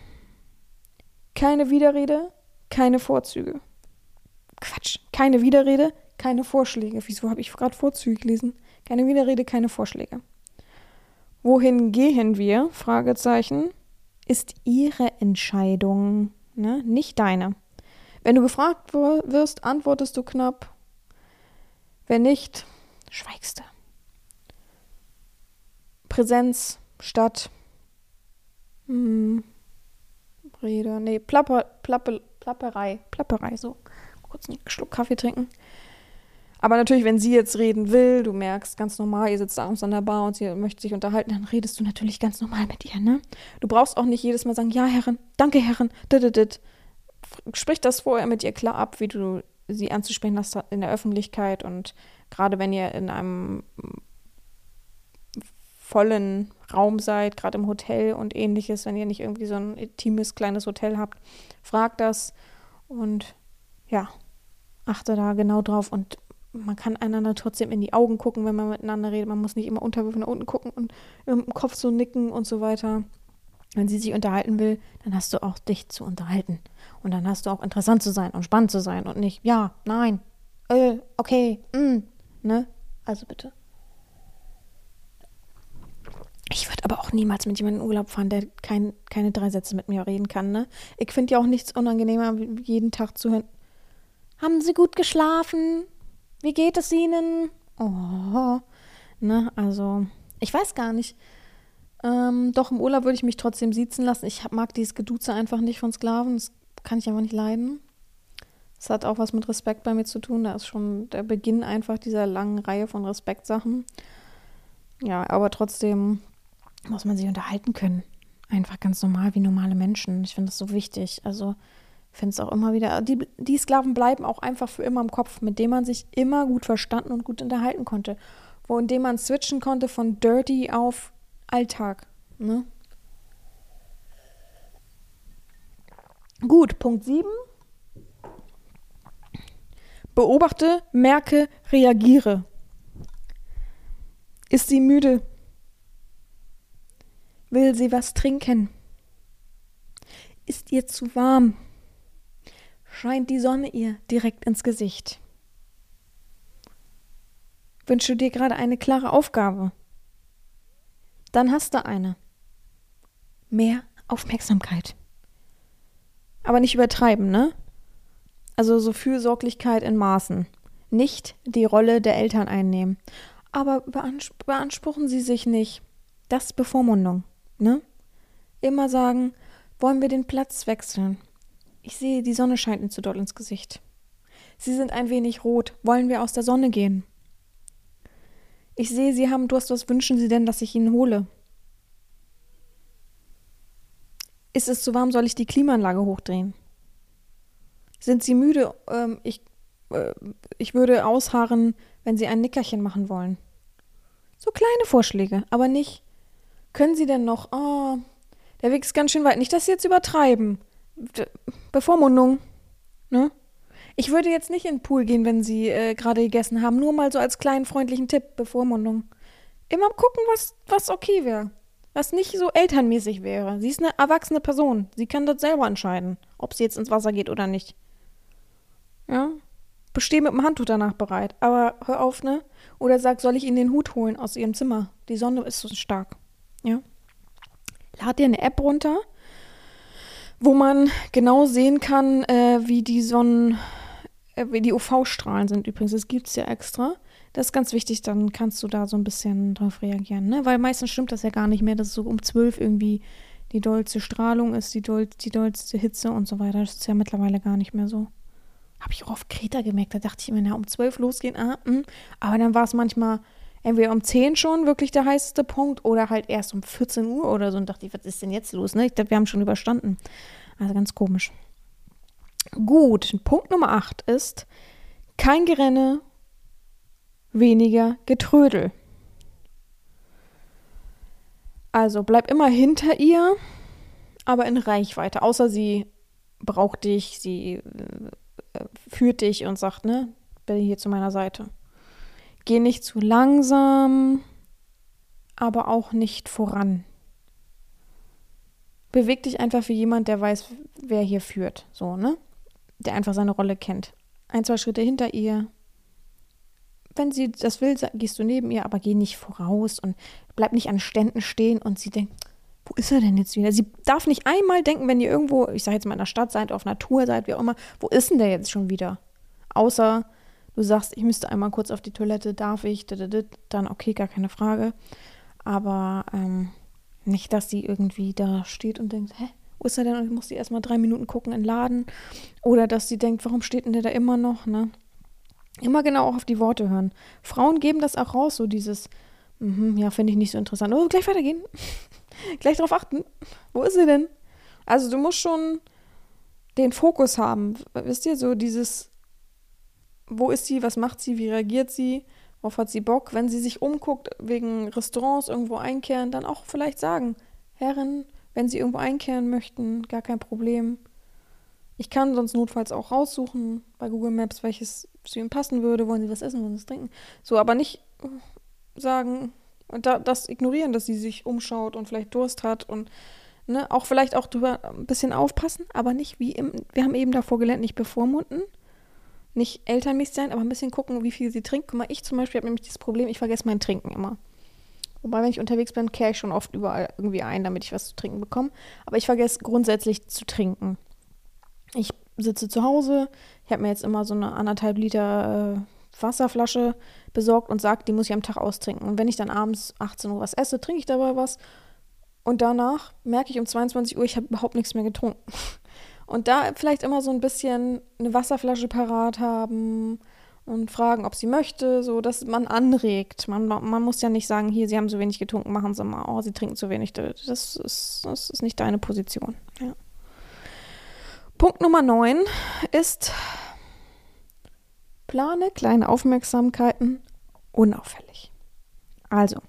Speaker 1: keine Widerrede, keine Vorzüge. Quatsch, keine Widerrede, keine Vorschläge. Wieso habe ich gerade Vorzüge gelesen? Keine Widerrede, keine Vorschläge. Wohin gehen wir? Fragezeichen. Ist ihre Entscheidung, ne? Nicht deine. Wenn du gefragt wirst, antwortest du knapp. Wenn nicht, schweigst du. Präsenz statt hm, Rede, nee, Plapper, Plappe, Plapperei, Plapperei, so. Kurz einen Schluck Kaffee trinken. Aber natürlich, wenn sie jetzt reden will, du merkst ganz normal, ihr sitzt abends an der Bar und sie möchte sich unterhalten, dann redest du natürlich ganz normal mit ihr, ne? Du brauchst auch nicht jedes Mal sagen, ja, Herren, danke, Herren, dit. Sprich das vorher mit ihr klar ab, wie du sie anzusprechen hast in der Öffentlichkeit und gerade wenn ihr in einem vollen Raum seid, gerade im Hotel und ähnliches, wenn ihr nicht irgendwie so ein intimes, kleines Hotel habt, fragt das und ja, achte da genau drauf und man kann einander trotzdem in die Augen gucken, wenn man miteinander redet. Man muss nicht immer unterwürfig nach unten gucken und im Kopf so nicken und so weiter. Wenn sie sich unterhalten will, dann hast du auch dich zu unterhalten. Und dann hast du auch interessant zu sein und spannend zu sein und nicht, ja, nein, äh, okay, mm, ne? Also bitte. Ich würde aber auch niemals mit jemandem in Urlaub fahren, der kein, keine drei Sätze mit mir reden kann, ne? Ich finde ja auch nichts unangenehmer, jeden Tag zu hören. Haben Sie gut geschlafen? Wie geht es Ihnen? Oh, ne? Also, ich weiß gar nicht. Ähm, doch, im Urlaub würde ich mich trotzdem siezen lassen. Ich mag dieses Geduze einfach nicht von Sklaven. Das kann ich einfach nicht leiden. Das hat auch was mit Respekt bei mir zu tun. Da ist schon der Beginn einfach dieser langen Reihe von Respektsachen. Ja, aber trotzdem muss man sich unterhalten können. Einfach ganz normal wie normale Menschen. Ich finde das so wichtig. Also ich finde es auch immer wieder, die, die Sklaven bleiben auch einfach für immer im Kopf, mit denen man sich immer gut verstanden und gut unterhalten konnte. Wo in dem man switchen konnte von Dirty auf Alltag. Ne? Gut, Punkt sieben. Beobachte, merke, reagiere. Ist sie müde? Will sie was trinken? Ist ihr zu warm? Scheint die Sonne ihr direkt ins Gesicht? Wünschst du dir gerade eine klare Aufgabe? Dann hast du eine. Mehr Aufmerksamkeit. Aber nicht übertreiben, ne? Also so Fürsorglichkeit in Maßen. Nicht die Rolle der Eltern einnehmen. Aber beanspr- beanspruchen Sie sich nicht. Das ist Bevormundung, ne? Immer sagen, wollen wir den Platz wechseln? Ich sehe, die Sonne scheint Ihnen zu doll ins Gesicht. Sie sind ein wenig rot. Wollen wir aus der Sonne gehen? Ich sehe, Sie haben Durst. Was wünschen Sie denn, dass ich Ihnen hole? Ist es zu warm? Soll ich die Klimaanlage hochdrehen? Sind Sie müde? Ähm, ich, äh, ich würde ausharren, wenn Sie ein Nickerchen machen wollen. So kleine Vorschläge, aber nicht. Können Sie denn noch? Oh, der Weg ist ganz schön weit. Nicht, dass Sie jetzt übertreiben. Be- Bevormundung, ne? Ich würde jetzt nicht in den Pool gehen, wenn Sie äh, gerade gegessen haben. Nur mal so als kleinen freundlichen Tipp. Bevormundung. Immer gucken, was, was okay wäre. Was nicht so elternmäßig wäre. Sie ist eine erwachsene Person. Sie kann das selber entscheiden, ob sie jetzt ins Wasser geht oder nicht. Ja? Besteh mit dem Handtuch danach bereit. Aber hör auf, ne? Oder sag, soll ich Ihnen den Hut holen aus Ihrem Zimmer? Die Sonne ist so stark. Ja? Lad dir eine App runter, wo man genau sehen kann, äh, wie die Sonnen, äh, wie die U V-Strahlen sind übrigens. Das gibt es ja extra. Das ist ganz wichtig, dann kannst du da so ein bisschen drauf reagieren, ne? Weil meistens stimmt das ja gar nicht mehr, dass es so um zwölf irgendwie die dollste Strahlung ist, die, doll, die dollste Hitze und so weiter. Das ist ja mittlerweile gar nicht mehr so. Habe ich auch auf Kreta gemerkt, da dachte ich immer, na, um zwölf losgehen, ah, mh. Aber dann war es manchmal entweder um zehn schon wirklich der heißeste Punkt oder halt erst um vierzehn Uhr oder so und dachte ich, was ist denn jetzt los, ne? Ich dachte, wir haben schon überstanden. Also ganz komisch. Gut, Punkt Nummer acht ist, kein Gerenne, weniger Getrödel. Also bleib immer hinter ihr, aber in Reichweite. Außer sie braucht dich, sie äh, führt dich und sagt, ne, bin hier zu meiner Seite. Geh nicht zu langsam, aber auch nicht voran. Beweg dich einfach wie jemand, der weiß, wer hier führt. So, ne? Der einfach seine Rolle kennt. Ein, zwei Schritte hinter ihr. Wenn sie das will, gehst du neben ihr, aber geh nicht voraus und bleib nicht an Ständen stehen und sie denkt, wo ist er denn jetzt wieder? Sie darf nicht einmal denken, wenn ihr irgendwo, ich sage jetzt mal in der Stadt seid, auf Natur seid, wie auch immer, wo ist denn der jetzt schon wieder? Außer du sagst, ich müsste einmal kurz auf die Toilette, darf ich, dann okay, gar keine Frage. Aber ähm, nicht, dass sie irgendwie da steht und denkt, hä, wo ist er denn? Und ich muss sie erstmal drei Minuten gucken in den Laden. Oder dass sie denkt, warum steht denn der da immer noch, ne? Immer genau auch auf die Worte hören. Frauen geben das auch raus, so dieses, mm, ja, finde ich nicht so interessant. Oh, gleich weitergehen. Gleich drauf achten. Wo ist sie denn? Also du musst schon den Fokus haben. Wisst ihr, so dieses, wo ist sie, was macht sie, wie reagiert sie, worauf hat sie Bock? Wenn sie sich umguckt, wegen Restaurants irgendwo einkehren, dann auch vielleicht sagen, Herren, wenn Sie irgendwo einkehren möchten, gar kein Problem. Ich kann sonst notfalls auch raussuchen bei Google Maps, welches zu Ihnen passen würde. Wollen Sie was essen, wollen Sie was trinken? So, aber nicht sagen, da, das ignorieren, dass sie sich umschaut und vielleicht Durst hat und ne, auch vielleicht auch drüber ein bisschen aufpassen, aber nicht wie im, wir haben eben davor gelernt, nicht bevormunden, nicht elternmäßig sein, aber ein bisschen gucken, wie viel sie trinkt. Guck mal, ich zum Beispiel habe nämlich dieses Problem, ich vergesse mein Trinken immer. Wobei, wenn ich unterwegs bin, kehre ich schon oft überall irgendwie ein, damit ich was zu trinken bekomme. Aber ich vergesse grundsätzlich zu trinken. Ich sitze zu Hause, ich habe mir jetzt immer so eine anderthalb Liter äh, Wasserflasche besorgt und sage, die muss ich am Tag austrinken. Und wenn ich dann abends achtzehn Uhr was esse, trinke ich dabei was. Und danach merke ich um zweiundzwanzig Uhr, ich habe überhaupt nichts mehr getrunken. Und da vielleicht immer so ein bisschen eine Wasserflasche parat haben und fragen, ob sie möchte, so dass man anregt. Man, man muss ja nicht sagen, hier, sie haben so wenig getrunken, machen sie mal. Oh, sie trinken zu wenig. Das ist, das ist nicht deine Position. Ja. Punkt Nummer neun ist, plane kleine Aufmerksamkeiten unauffällig. Also,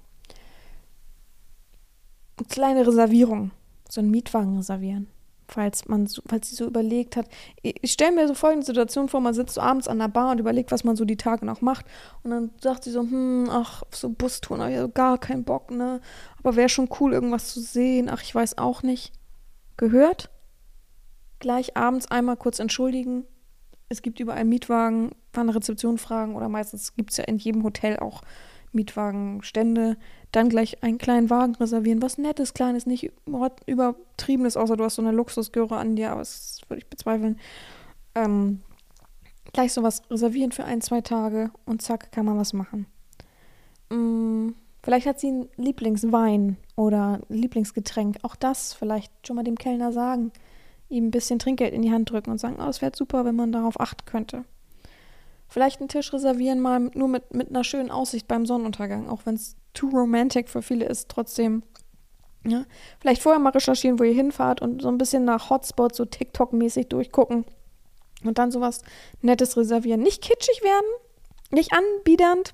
Speaker 1: eine kleine Reservierung, so einen Mietwagen reservieren, falls man so, falls sie so überlegt hat. Ich stelle mir so folgende Situation vor, man sitzt so abends an der Bar und überlegt, was man so die Tage noch macht und dann sagt sie so, hm, ach, auf so Bustouren habe ich so gar keinen Bock, ne, aber wäre schon cool, irgendwas zu sehen, ach, ich weiß auch nicht. Gehört? gleich abends einmal kurz entschuldigen. Es gibt überall Mietwagen, an der Rezeption fragen oder meistens gibt es ja in jedem Hotel auch Mietwagenstände. Dann gleich einen kleinen Wagen reservieren, was Nettes, Kleines, nicht übertriebenes, außer du hast so eine Luxusgöre an dir, aber das würde ich bezweifeln. Ähm, gleich sowas reservieren für ein, zwei Tage und zack, kann man was machen. Mm, vielleicht hat sie einen Lieblingswein oder ein Lieblingsgetränk. Auch das vielleicht schon mal dem Kellner sagen. Ihm ein bisschen Trinkgeld in die Hand drücken und sagen, oh, es wäre super, wenn man darauf achten könnte. Vielleicht einen Tisch reservieren, mal nur mit, mit einer schönen Aussicht beim Sonnenuntergang, auch wenn es too romantic für viele ist, trotzdem. Ja. Vielleicht vorher mal recherchieren, wo ihr hinfahrt und so ein bisschen nach Hotspots, so TikTok-mäßig durchgucken und dann sowas Nettes reservieren. Nicht kitschig werden, nicht anbiedernd,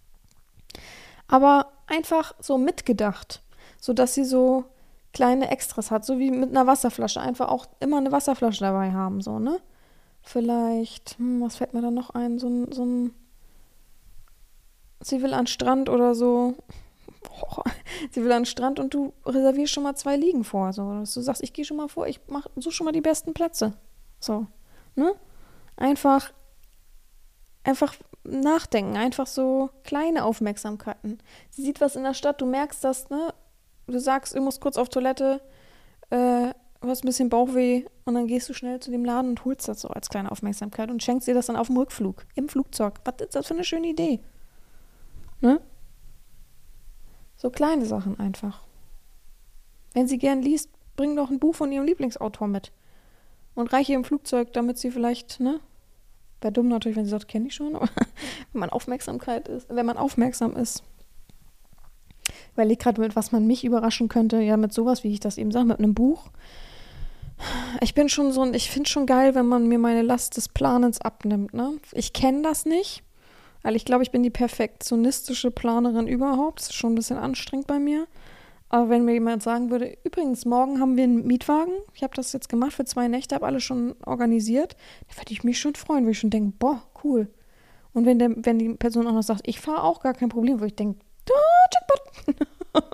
Speaker 1: aber einfach so mitgedacht, sodass sie so kleine Extras hat, so wie mit einer Wasserflasche, einfach auch immer eine Wasserflasche dabei haben, so, ne? Vielleicht, hm, was fällt mir da noch ein? So ein, so ein, sie will an den Strand oder so. Boah, sie will an den Strand und du reservierst schon mal zwei Liegen vor. So, dass du sagst, ich gehe schon mal vor, ich mach, such schon mal die besten Plätze. So, ne? Einfach, einfach nachdenken, einfach so kleine Aufmerksamkeiten. Sie sieht was in der Stadt, du merkst das, ne? Du sagst, du musst kurz auf Toilette, äh, du hast ein bisschen Bauchweh und dann gehst du schnell zu dem Laden und holst das so als kleine Aufmerksamkeit und schenkst dir das dann auf dem Rückflug, im Flugzeug. Was ist das für eine schöne Idee? Ne? So kleine Sachen einfach. Wenn sie gern liest, bring doch ein Buch von ihrem Lieblingsautor mit und reich ihr im Flugzeug, damit sie vielleicht, ne? Wäre dumm natürlich, wenn sie sagt, kenne ich schon, aber wenn man Aufmerksamkeit ist, wenn man aufmerksam ist. Ich überlege gerade, mit was man mich überraschen könnte. Ja, mit sowas, wie ich das eben sage, mit einem Buch. Ich bin schon so, ich finde es schon geil, wenn man mir meine Last des Planens abnimmt, ne? Ich kenne das nicht, weil ich glaube, ich bin die perfektionistische Planerin überhaupt. Das ist schon ein bisschen anstrengend bei mir. Aber wenn mir jemand sagen würde, übrigens, morgen haben wir einen Mietwagen. Ich habe das jetzt gemacht für zwei Nächte, habe alles schon organisiert. Da würde ich mich schon freuen, würde ich schon denken, boah, cool. Und wenn, der, wenn die Person auch noch sagt, ich fahre auch, gar kein Problem, würde ich denken, Jackpot.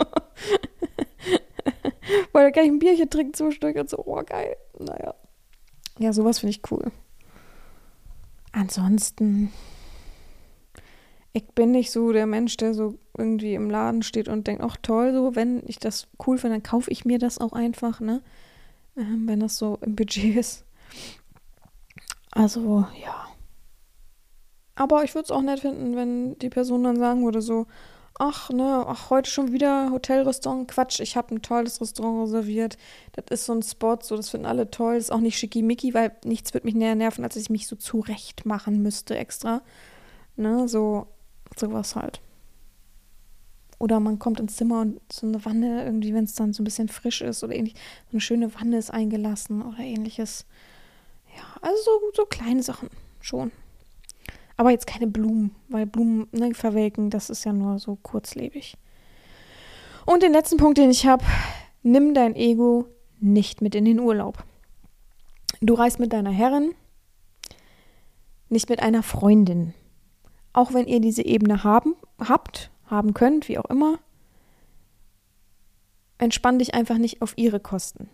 Speaker 1: Weil da kann ich ein Bierchen trinken zwischendurch und so, oh geil. Naja. Ja, sowas finde ich cool. Ansonsten, ich bin nicht so der Mensch, der so irgendwie im Laden steht und denkt, ach toll, so, wenn ich das cool finde, dann kaufe ich mir das auch einfach, ne? Ähm, wenn das so im Budget ist. Also, ja. Aber ich würde es auch nett finden, wenn die Person dann sagen würde, so, ach, ne, ach, heute schon wieder Hotelrestaurant, Quatsch, ich habe ein tolles Restaurant reserviert. Das ist so ein Spot, so, das finden alle toll. Das ist auch nicht schickimicki, weil nichts wird mich näher nerven, als dass ich mich so zurecht machen müsste extra. Ne, so, sowas halt. Oder man kommt ins Zimmer und so eine Wanne, irgendwie, wenn es dann so ein bisschen frisch ist oder ähnlich, so eine schöne Wanne ist eingelassen oder ähnliches. Ja, also so, so kleine Sachen schon. Aber jetzt keine Blumen, weil Blumen, ne, verwelken, das ist ja nur so kurzlebig. Und den letzten Punkt, den ich habe, nimm dein Ego nicht mit in den Urlaub. Du reist mit deiner Herrin, nicht mit einer Freundin. Auch wenn ihr diese Ebene haben, habt, haben könnt, wie auch immer, entspann dich einfach nicht auf ihre Kosten.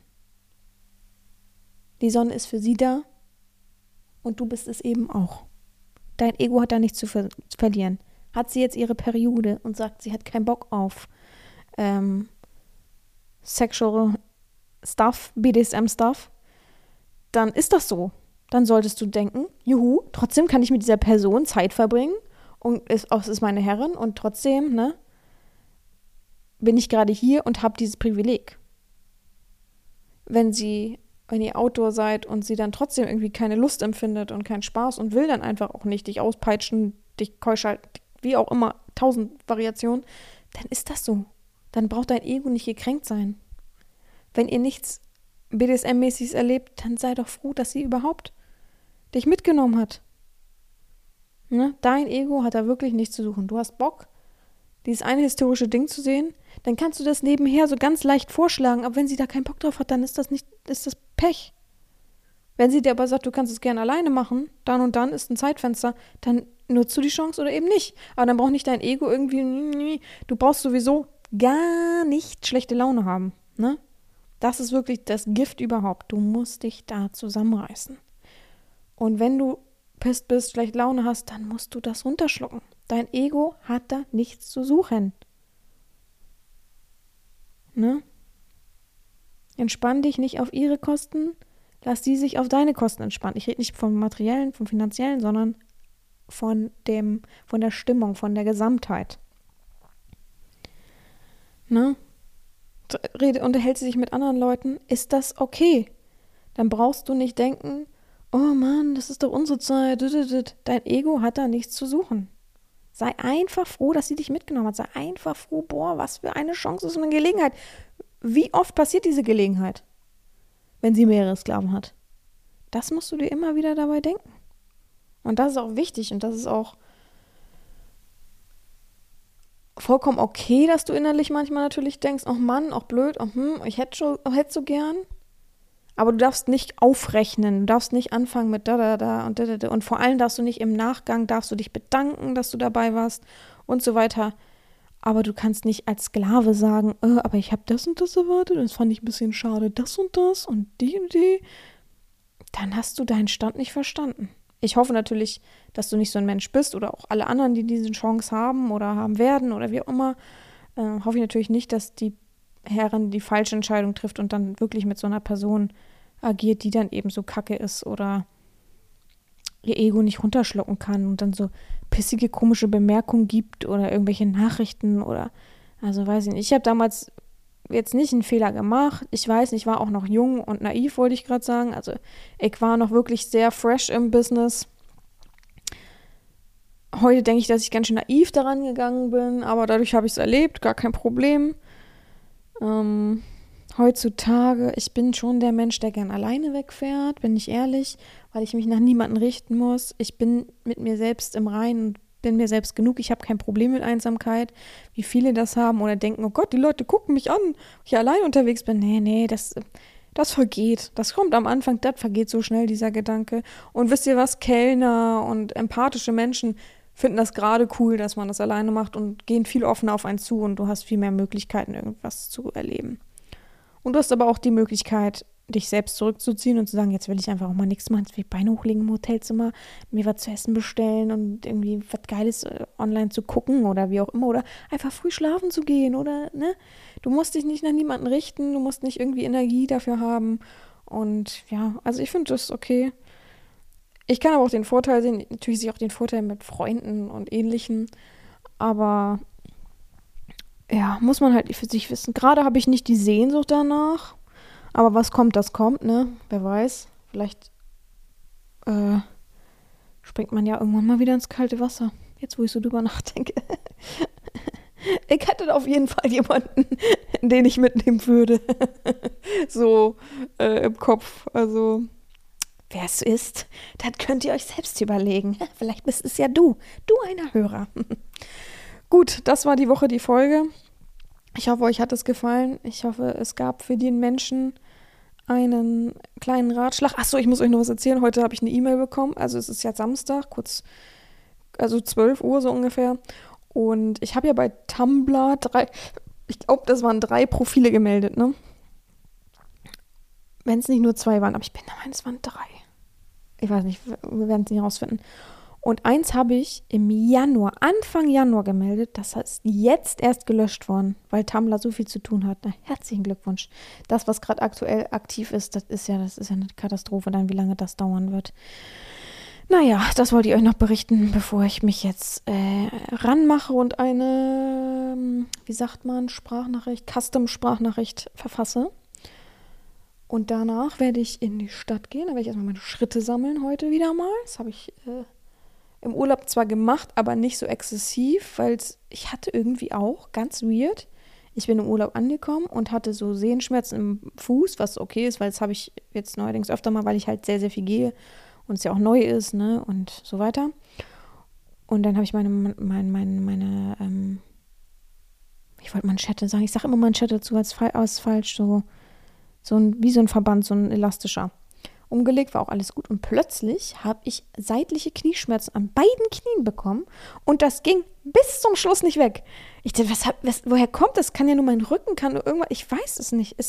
Speaker 1: Die Sonne ist für sie da und du bist es eben auch. Dein Ego hat da nichts zu ver- verlieren. Hat sie jetzt ihre Periode und sagt, sie hat keinen Bock auf ähm, Sexual Stuff, B D S M-Stuff, dann ist das so. Dann solltest du denken, juhu, trotzdem kann ich mit dieser Person Zeit verbringen und es, es ist meine Herrin und trotzdem, ne, bin ich gerade hier und habe dieses Privileg. Wenn sie wenn ihr Outdoor seid und sie dann trotzdem irgendwie keine Lust empfindet und keinen Spaß und will dann einfach auch nicht dich auspeitschen, dich keusch halten, wie auch immer, tausend Variationen, dann ist das so. Dann braucht dein Ego nicht gekränkt sein. Wenn ihr nichts B D S M-mäßiges erlebt, dann sei doch froh, dass sie überhaupt dich mitgenommen hat. Ne? Dein Ego hat da wirklich nichts zu suchen. Du hast Bock, dieses eine historische Ding zu sehen, dann kannst du das nebenher so ganz leicht vorschlagen, aber wenn sie da keinen Bock drauf hat, dann ist das nicht, ist das Pech. Wenn sie dir aber sagt, du kannst es gerne alleine machen, dann und dann ist ein Zeitfenster, dann nutzt du die Chance oder eben nicht. Aber dann braucht nicht dein Ego irgendwie, du brauchst sowieso gar nicht schlechte Laune haben, ne? Das ist wirklich das Gift überhaupt. Du musst dich da zusammenreißen. Und wenn du pisst bist, schlecht Laune hast, dann musst du das runterschlucken. Dein Ego hat da nichts zu suchen. Ne? Entspann dich nicht auf ihre Kosten, lass sie sich auf deine Kosten entspannen. Ich rede nicht vom Materiellen, vom Finanziellen, sondern von dem, von der Stimmung, von der Gesamtheit. Ne? Rede, unterhält sie sich mit anderen Leuten, ist das okay? Dann brauchst du nicht denken, oh Mann, das ist doch unsere Zeit. Dein Ego hat da nichts zu suchen. Sei einfach froh, dass sie dich mitgenommen hat. Sei einfach froh, boah, was für eine Chance ist und eine Gelegenheit. Wie oft passiert diese Gelegenheit, wenn sie mehrere Sklaven hat? Das musst du dir immer wieder dabei denken. Und das ist auch wichtig und das ist auch vollkommen okay, dass du innerlich manchmal natürlich denkst, oh Mann, auch blöd, oh hm, ich hätte schon, hätte so gern. Aber du darfst nicht aufrechnen, du darfst nicht anfangen mit da, da, da und da, da, da. Und vor allem darfst du nicht im Nachgang, darfst du dich bedanken, dass du dabei warst und so weiter. Aber du kannst nicht als Sklave sagen, äh, aber ich habe das und das erwartet und das fand ich ein bisschen schade, das und das und die und die. Dann hast du deinen Stand nicht verstanden. Ich hoffe natürlich, dass du nicht so ein Mensch bist oder auch alle anderen, die diese Chance haben oder haben werden oder wie auch immer. Äh, hoffe ich natürlich nicht, dass die Herrin die falsche Entscheidung trifft und dann wirklich mit so einer Person agiert, die dann eben so kacke ist oder ihr Ego nicht runterschlucken kann und dann so pissige, komische Bemerkungen gibt oder irgendwelche Nachrichten oder, also weiß ich nicht. Ich habe damals jetzt nicht einen Fehler gemacht. Ich weiß nicht, ich war auch noch jung und naiv, wollte ich gerade sagen. Also ich war noch wirklich sehr fresh im Business. Heute denke ich, dass ich ganz schön naiv daran gegangen bin, aber dadurch habe ich es erlebt, gar kein Problem. Ähm, heutzutage, ich bin schon der Mensch, der gern alleine wegfährt, bin ich ehrlich, weil ich mich nach niemandem richten muss. Ich bin mit mir selbst im Reinen und bin mir selbst genug. Ich habe kein Problem mit Einsamkeit, wie viele das haben oder denken, oh Gott, die Leute gucken mich an, wenn ich allein unterwegs bin. Nee, nee, das, das vergeht. Das kommt am Anfang, das vergeht so schnell, dieser Gedanke. Und wisst ihr was, Kellner und empathische Menschen finden das gerade cool, dass man das alleine macht und gehen viel offener auf einen zu und du hast viel mehr Möglichkeiten, irgendwas zu erleben. Und du hast aber auch die Möglichkeit, dich selbst zurückzuziehen und zu sagen, jetzt will ich einfach auch mal nichts machen, jetzt will ich Beine hochlegen im Hotelzimmer, mir was zu essen bestellen und irgendwie was Geiles äh, online zu gucken oder wie auch immer oder einfach früh schlafen zu gehen oder, ne? Du musst dich nicht nach niemanden richten, du musst nicht irgendwie Energie dafür haben und ja, also ich finde das okay. Ich kann aber auch den Vorteil sehen, natürlich sehe ich auch den Vorteil mit Freunden und Ähnlichem, aber ja, muss man halt für sich wissen. Gerade habe ich nicht die Sehnsucht danach, aber was kommt, das kommt, ne? Wer weiß, vielleicht äh, springt man ja irgendwann mal wieder ins kalte Wasser. Jetzt, wo ich so drüber nachdenke. Ich hätte auf jeden Fall jemanden, den ich mitnehmen würde. So äh, im Kopf. Also, wer es ist, das könnt ihr euch selbst überlegen. Vielleicht bist es ja du. Du einer Hörer. Gut, das war die Woche, die Folge. Ich hoffe, euch hat es gefallen. Ich hoffe, es gab für den Menschen einen kleinen Ratschlag. Achso, ich muss euch noch was erzählen. Heute habe ich eine E-Mail bekommen. Also es ist ja Samstag, kurz, also zwölf Uhr so ungefähr. Und ich habe ja bei Tumblr drei, ich glaube, das waren drei Profile gemeldet, ne? Wenn es nicht nur zwei waren, aber ich bin der Meinung, es waren drei. Ich weiß nicht, wir werden es nicht rausfinden. Und eins habe ich im Januar, Anfang Januar gemeldet. Das heißt, jetzt erst gelöscht worden, weil Tumblr so viel zu tun hat. Na, herzlichen Glückwunsch. Das, was gerade aktuell aktiv ist, das ist ja, das ist ja eine Katastrophe, dann wie lange das dauern wird. Naja, das wollte ich euch noch berichten, bevor ich mich jetzt äh, ranmache und eine, wie sagt man, Sprachnachricht, Custom-Sprachnachricht verfasse. Und danach werde ich in die Stadt gehen. Da werde ich erstmal meine Schritte sammeln heute wieder mal. Das habe ich äh, im Urlaub zwar gemacht, aber nicht so exzessiv, weil ich hatte irgendwie auch, ganz weird, ich bin im Urlaub angekommen und hatte so Sehenschmerzen im Fuß, was okay ist, weil das habe ich jetzt neuerdings öfter mal, weil ich halt sehr, sehr viel gehe und es ja auch neu ist, ne, und so weiter. Und dann habe ich meine, meine, meine, meine, ähm, ich wollte Manschette sagen, ich sage immer Manschette dazu, als, als falsch, so, so ein, wie so ein Verband, so ein elastischer. Umgelegt, war auch alles gut. Und plötzlich habe ich seitliche Knieschmerzen an beiden Knien bekommen. Und das ging bis zum Schluss nicht weg. Ich dachte, was, was, woher kommt das? Kann ja nur mein Rücken, kann nur irgendwas. Ich weiß es nicht. Es war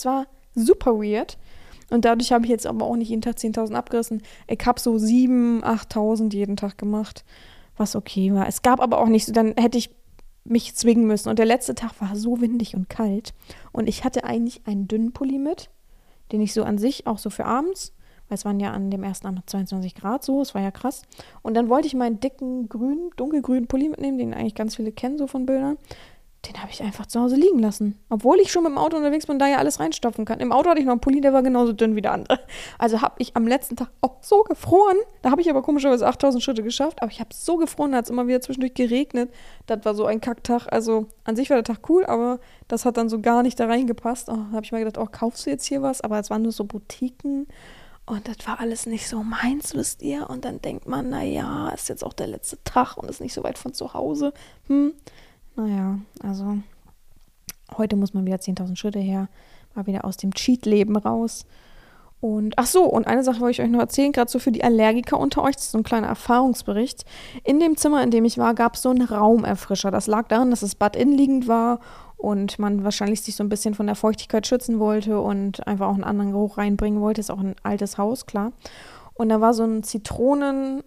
Speaker 1: super weird. Und dadurch habe ich jetzt aber auch nicht jeden Tag zehntausend abgerissen. Ich habe so siebentausend, achttausend jeden Tag gemacht, was okay war. Es gab aber auch nicht so, dann hätte ich mich zwingen müssen. Und der letzte Tag war so windig und kalt. Und ich hatte eigentlich einen dünnen Pulli mit, den ich so an sich, auch so für abends, weil es waren ja an dem ersten Abend zweiundzwanzig Grad so, es war ja krass. Und dann wollte ich meinen dicken, grünen, dunkelgrünen Pulli mitnehmen, den eigentlich ganz viele kennen, so von Bildern. Den habe ich einfach zu Hause liegen lassen. Obwohl ich schon mit dem Auto unterwegs bin und da ja alles reinstopfen kann. Im Auto hatte ich noch einen Pulli, der war genauso dünn wie der andere. Also habe ich am letzten Tag auch so gefroren. Da habe ich aber komischerweise achttausend Schritte geschafft. Aber ich habe so gefroren, da hat es immer wieder zwischendurch geregnet. Das war so ein Kacktag. Also an sich war der Tag cool, aber das hat dann so gar nicht da reingepasst. Oh, da habe ich mir gedacht, oh, kaufst du jetzt hier was? Aber es waren nur so Boutiquen. Und das war alles nicht so meins, wisst ihr. Und dann denkt man, naja, ist jetzt auch der letzte Tag und ist nicht so weit von zu Hause. Hm. Naja, also heute muss man wieder zehntausend Schritte her, mal wieder aus dem Cheat-Leben raus. Und ach so, und eine Sache wollte ich euch noch erzählen, gerade so für die Allergiker unter euch, das ist so ein kleiner Erfahrungsbericht. In dem Zimmer, in dem ich war, gab es so einen Raumerfrischer. Das lag daran, dass das Bad innenliegend war und man wahrscheinlich sich so ein bisschen von der Feuchtigkeit schützen wollte und einfach auch einen anderen Geruch reinbringen wollte. Ist auch ein altes Haus, klar. Und da war so ein Zitronenglas,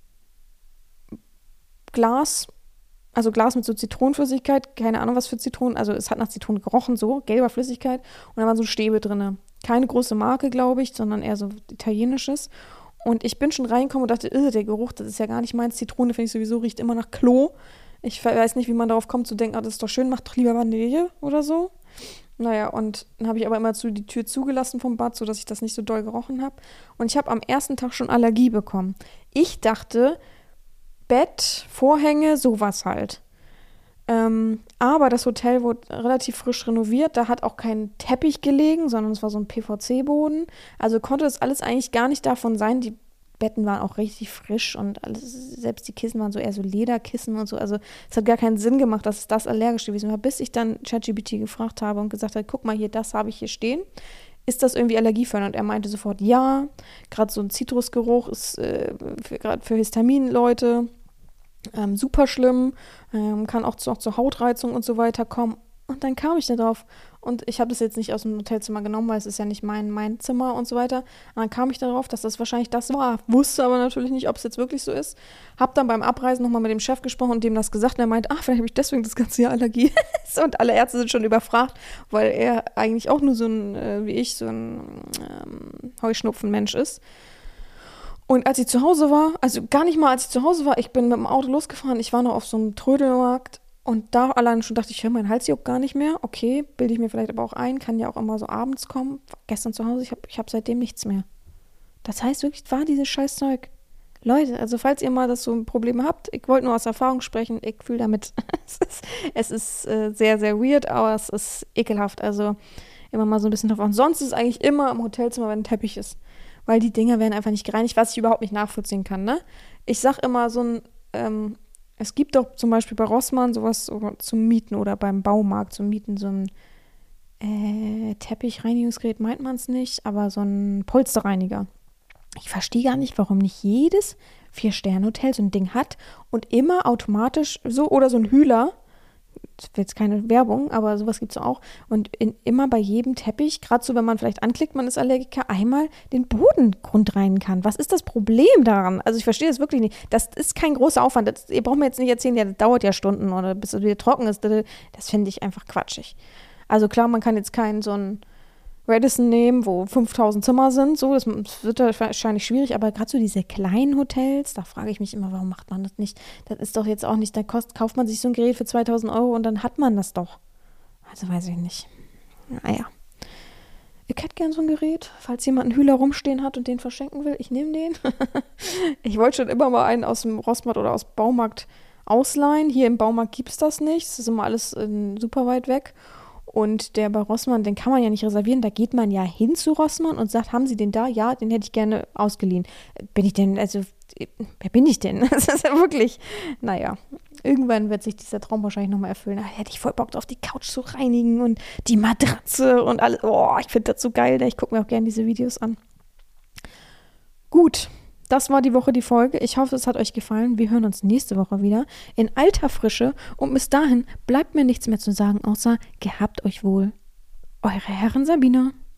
Speaker 1: also Glas mit so Zitronenflüssigkeit, keine Ahnung was für Zitronen, also es hat nach Zitronen gerochen, so, gelber Flüssigkeit und da waren so Stäbe drin. Keine große Marke, glaube ich, sondern eher so italienisches. Und ich bin schon reingekommen und dachte, der Geruch, das ist ja gar nicht meins. Zitrone, finde ich sowieso, riecht immer nach Klo. Ich weiß nicht, wie man darauf kommt zu denken, ah, das ist doch schön, mach doch lieber Vanille oder so. Naja, und dann habe ich aber immer zu die Tür zugelassen vom Bad, sodass ich das nicht so doll gerochen habe. Und ich habe am ersten Tag schon Allergie bekommen. Ich dachte, Bett, Vorhänge, sowas halt. Ähm, aber das Hotel wurde relativ frisch renoviert. Da hat auch kein Teppich gelegen, sondern es war so ein P V C-Boden. Also konnte das alles eigentlich gar nicht davon sein. Die Betten waren auch richtig frisch und alles, selbst die Kissen waren so eher so Lederkissen und so. Also es hat gar keinen Sinn gemacht, dass das allergisch gewesen war, bis ich dann ChatGPT gefragt habe und gesagt habe, guck mal hier, das habe ich hier stehen. Ist das irgendwie allergiefördernd? Und er meinte sofort, ja. Gerade so ein Zitrusgeruch ist äh, gerade für Histaminleute Ähm, super schlimm, ähm, kann auch zu, auch zur Hautreizung und so weiter kommen. Und dann kam ich da drauf. Und ich habe das jetzt nicht aus dem Hotelzimmer genommen, weil es ist ja nicht mein, mein Zimmer und so weiter. Und dann kam ich darauf, dass das wahrscheinlich das war. Wusste aber natürlich nicht, ob es jetzt wirklich so ist. Hab dann beim Abreisen nochmal mit dem Chef gesprochen und dem das gesagt. Und er meint, ach, vielleicht habe ich deswegen das ganze Jahr Allergie. Und alle Ärzte sind schon überfragt, weil er eigentlich auch nur so ein, äh, wie ich, so ein ähm, Heuschnupfenmensch ist. Und als ich zu Hause war, also gar nicht mal als ich zu Hause war, ich bin mit dem Auto losgefahren, ich war noch auf so einem Trödelmarkt und da allein schon dachte ich, hör, mein Hals juckt gar nicht mehr. Okay, bilde ich mir vielleicht aber auch ein, kann ja auch immer so abends kommen. Gestern zu Hause, ich habe ich hab seitdem nichts mehr. Das heißt wirklich, war dieses scheiß Zeug. Leute, also falls ihr mal das so Probleme habt, ich wollte nur aus Erfahrung sprechen, ich fühle damit, es ist, es ist äh, sehr, sehr weird, aber es ist ekelhaft. Also immer mal so ein bisschen drauf. Und sonst ist es eigentlich immer im Hotelzimmer, wenn ein Teppich ist. Weil die Dinger werden einfach nicht gereinigt, was ich überhaupt nicht nachvollziehen kann, ne? Ich sag immer so ein, ähm, es gibt doch zum Beispiel bei Rossmann sowas so zum Mieten oder beim Baumarkt zum Mieten, so ein äh, Teppichreinigungsgerät meint man es nicht, aber so ein Polsterreiniger. Ich verstehe gar nicht, warum nicht jedes Vier-Sterne-Hotel so ein Ding hat und immer automatisch so, oder so ein Hühler, das ist jetzt keine Werbung, aber sowas gibt es auch. Und in, immer bei jedem Teppich, gerade so, wenn man vielleicht anklickt, man ist Allergiker, einmal den Bodengrund rein kann. Was ist das Problem daran? Also ich verstehe das wirklich nicht. Das ist kein großer Aufwand. Das, ihr braucht mir jetzt nicht erzählen, ja, das dauert ja Stunden oder bis es wieder trocken ist. Das finde ich einfach quatschig. Also klar, man kann jetzt keinen so ein Radisson nehmen, wo fünftausend Zimmer sind, so, das wird wahrscheinlich schwierig, aber gerade so diese kleinen Hotels, da frage ich mich immer, warum macht man das nicht? Das ist doch jetzt auch nicht, da kost, kauft man sich so ein Gerät für zweitausend Euro und dann hat man das doch. Also weiß ich nicht. Naja. Ich hätte gern so ein Gerät, falls jemand einen Hühler rumstehen hat und den verschenken will, ich nehme den. Ich wollte schon immer mal einen aus dem Rossmann oder aus dem Baumarkt ausleihen. Hier im Baumarkt gibt es das nicht, das ist immer alles äh, super weit weg. Und der bei Rossmann, den kann man ja nicht reservieren. Da geht man ja hin zu Rossmann und sagt, haben Sie den da? Ja, den hätte ich gerne ausgeliehen. Bin ich denn, also, wer bin ich denn? Das ist ja wirklich, naja, irgendwann wird sich dieser Traum wahrscheinlich nochmal erfüllen. Da hätte ich voll Bock auf die Couch zu reinigen und die Matratze und alles. Oh, ich finde das so geil. Ich gucke mir auch gerne diese Videos an. Gut. Das war die Woche die Folge. Ich hoffe, es hat euch gefallen. Wir hören uns nächste Woche wieder in alter Frische. Und bis dahin bleibt mir nichts mehr zu sagen, außer gehabt euch wohl. Eure Herren Sabina.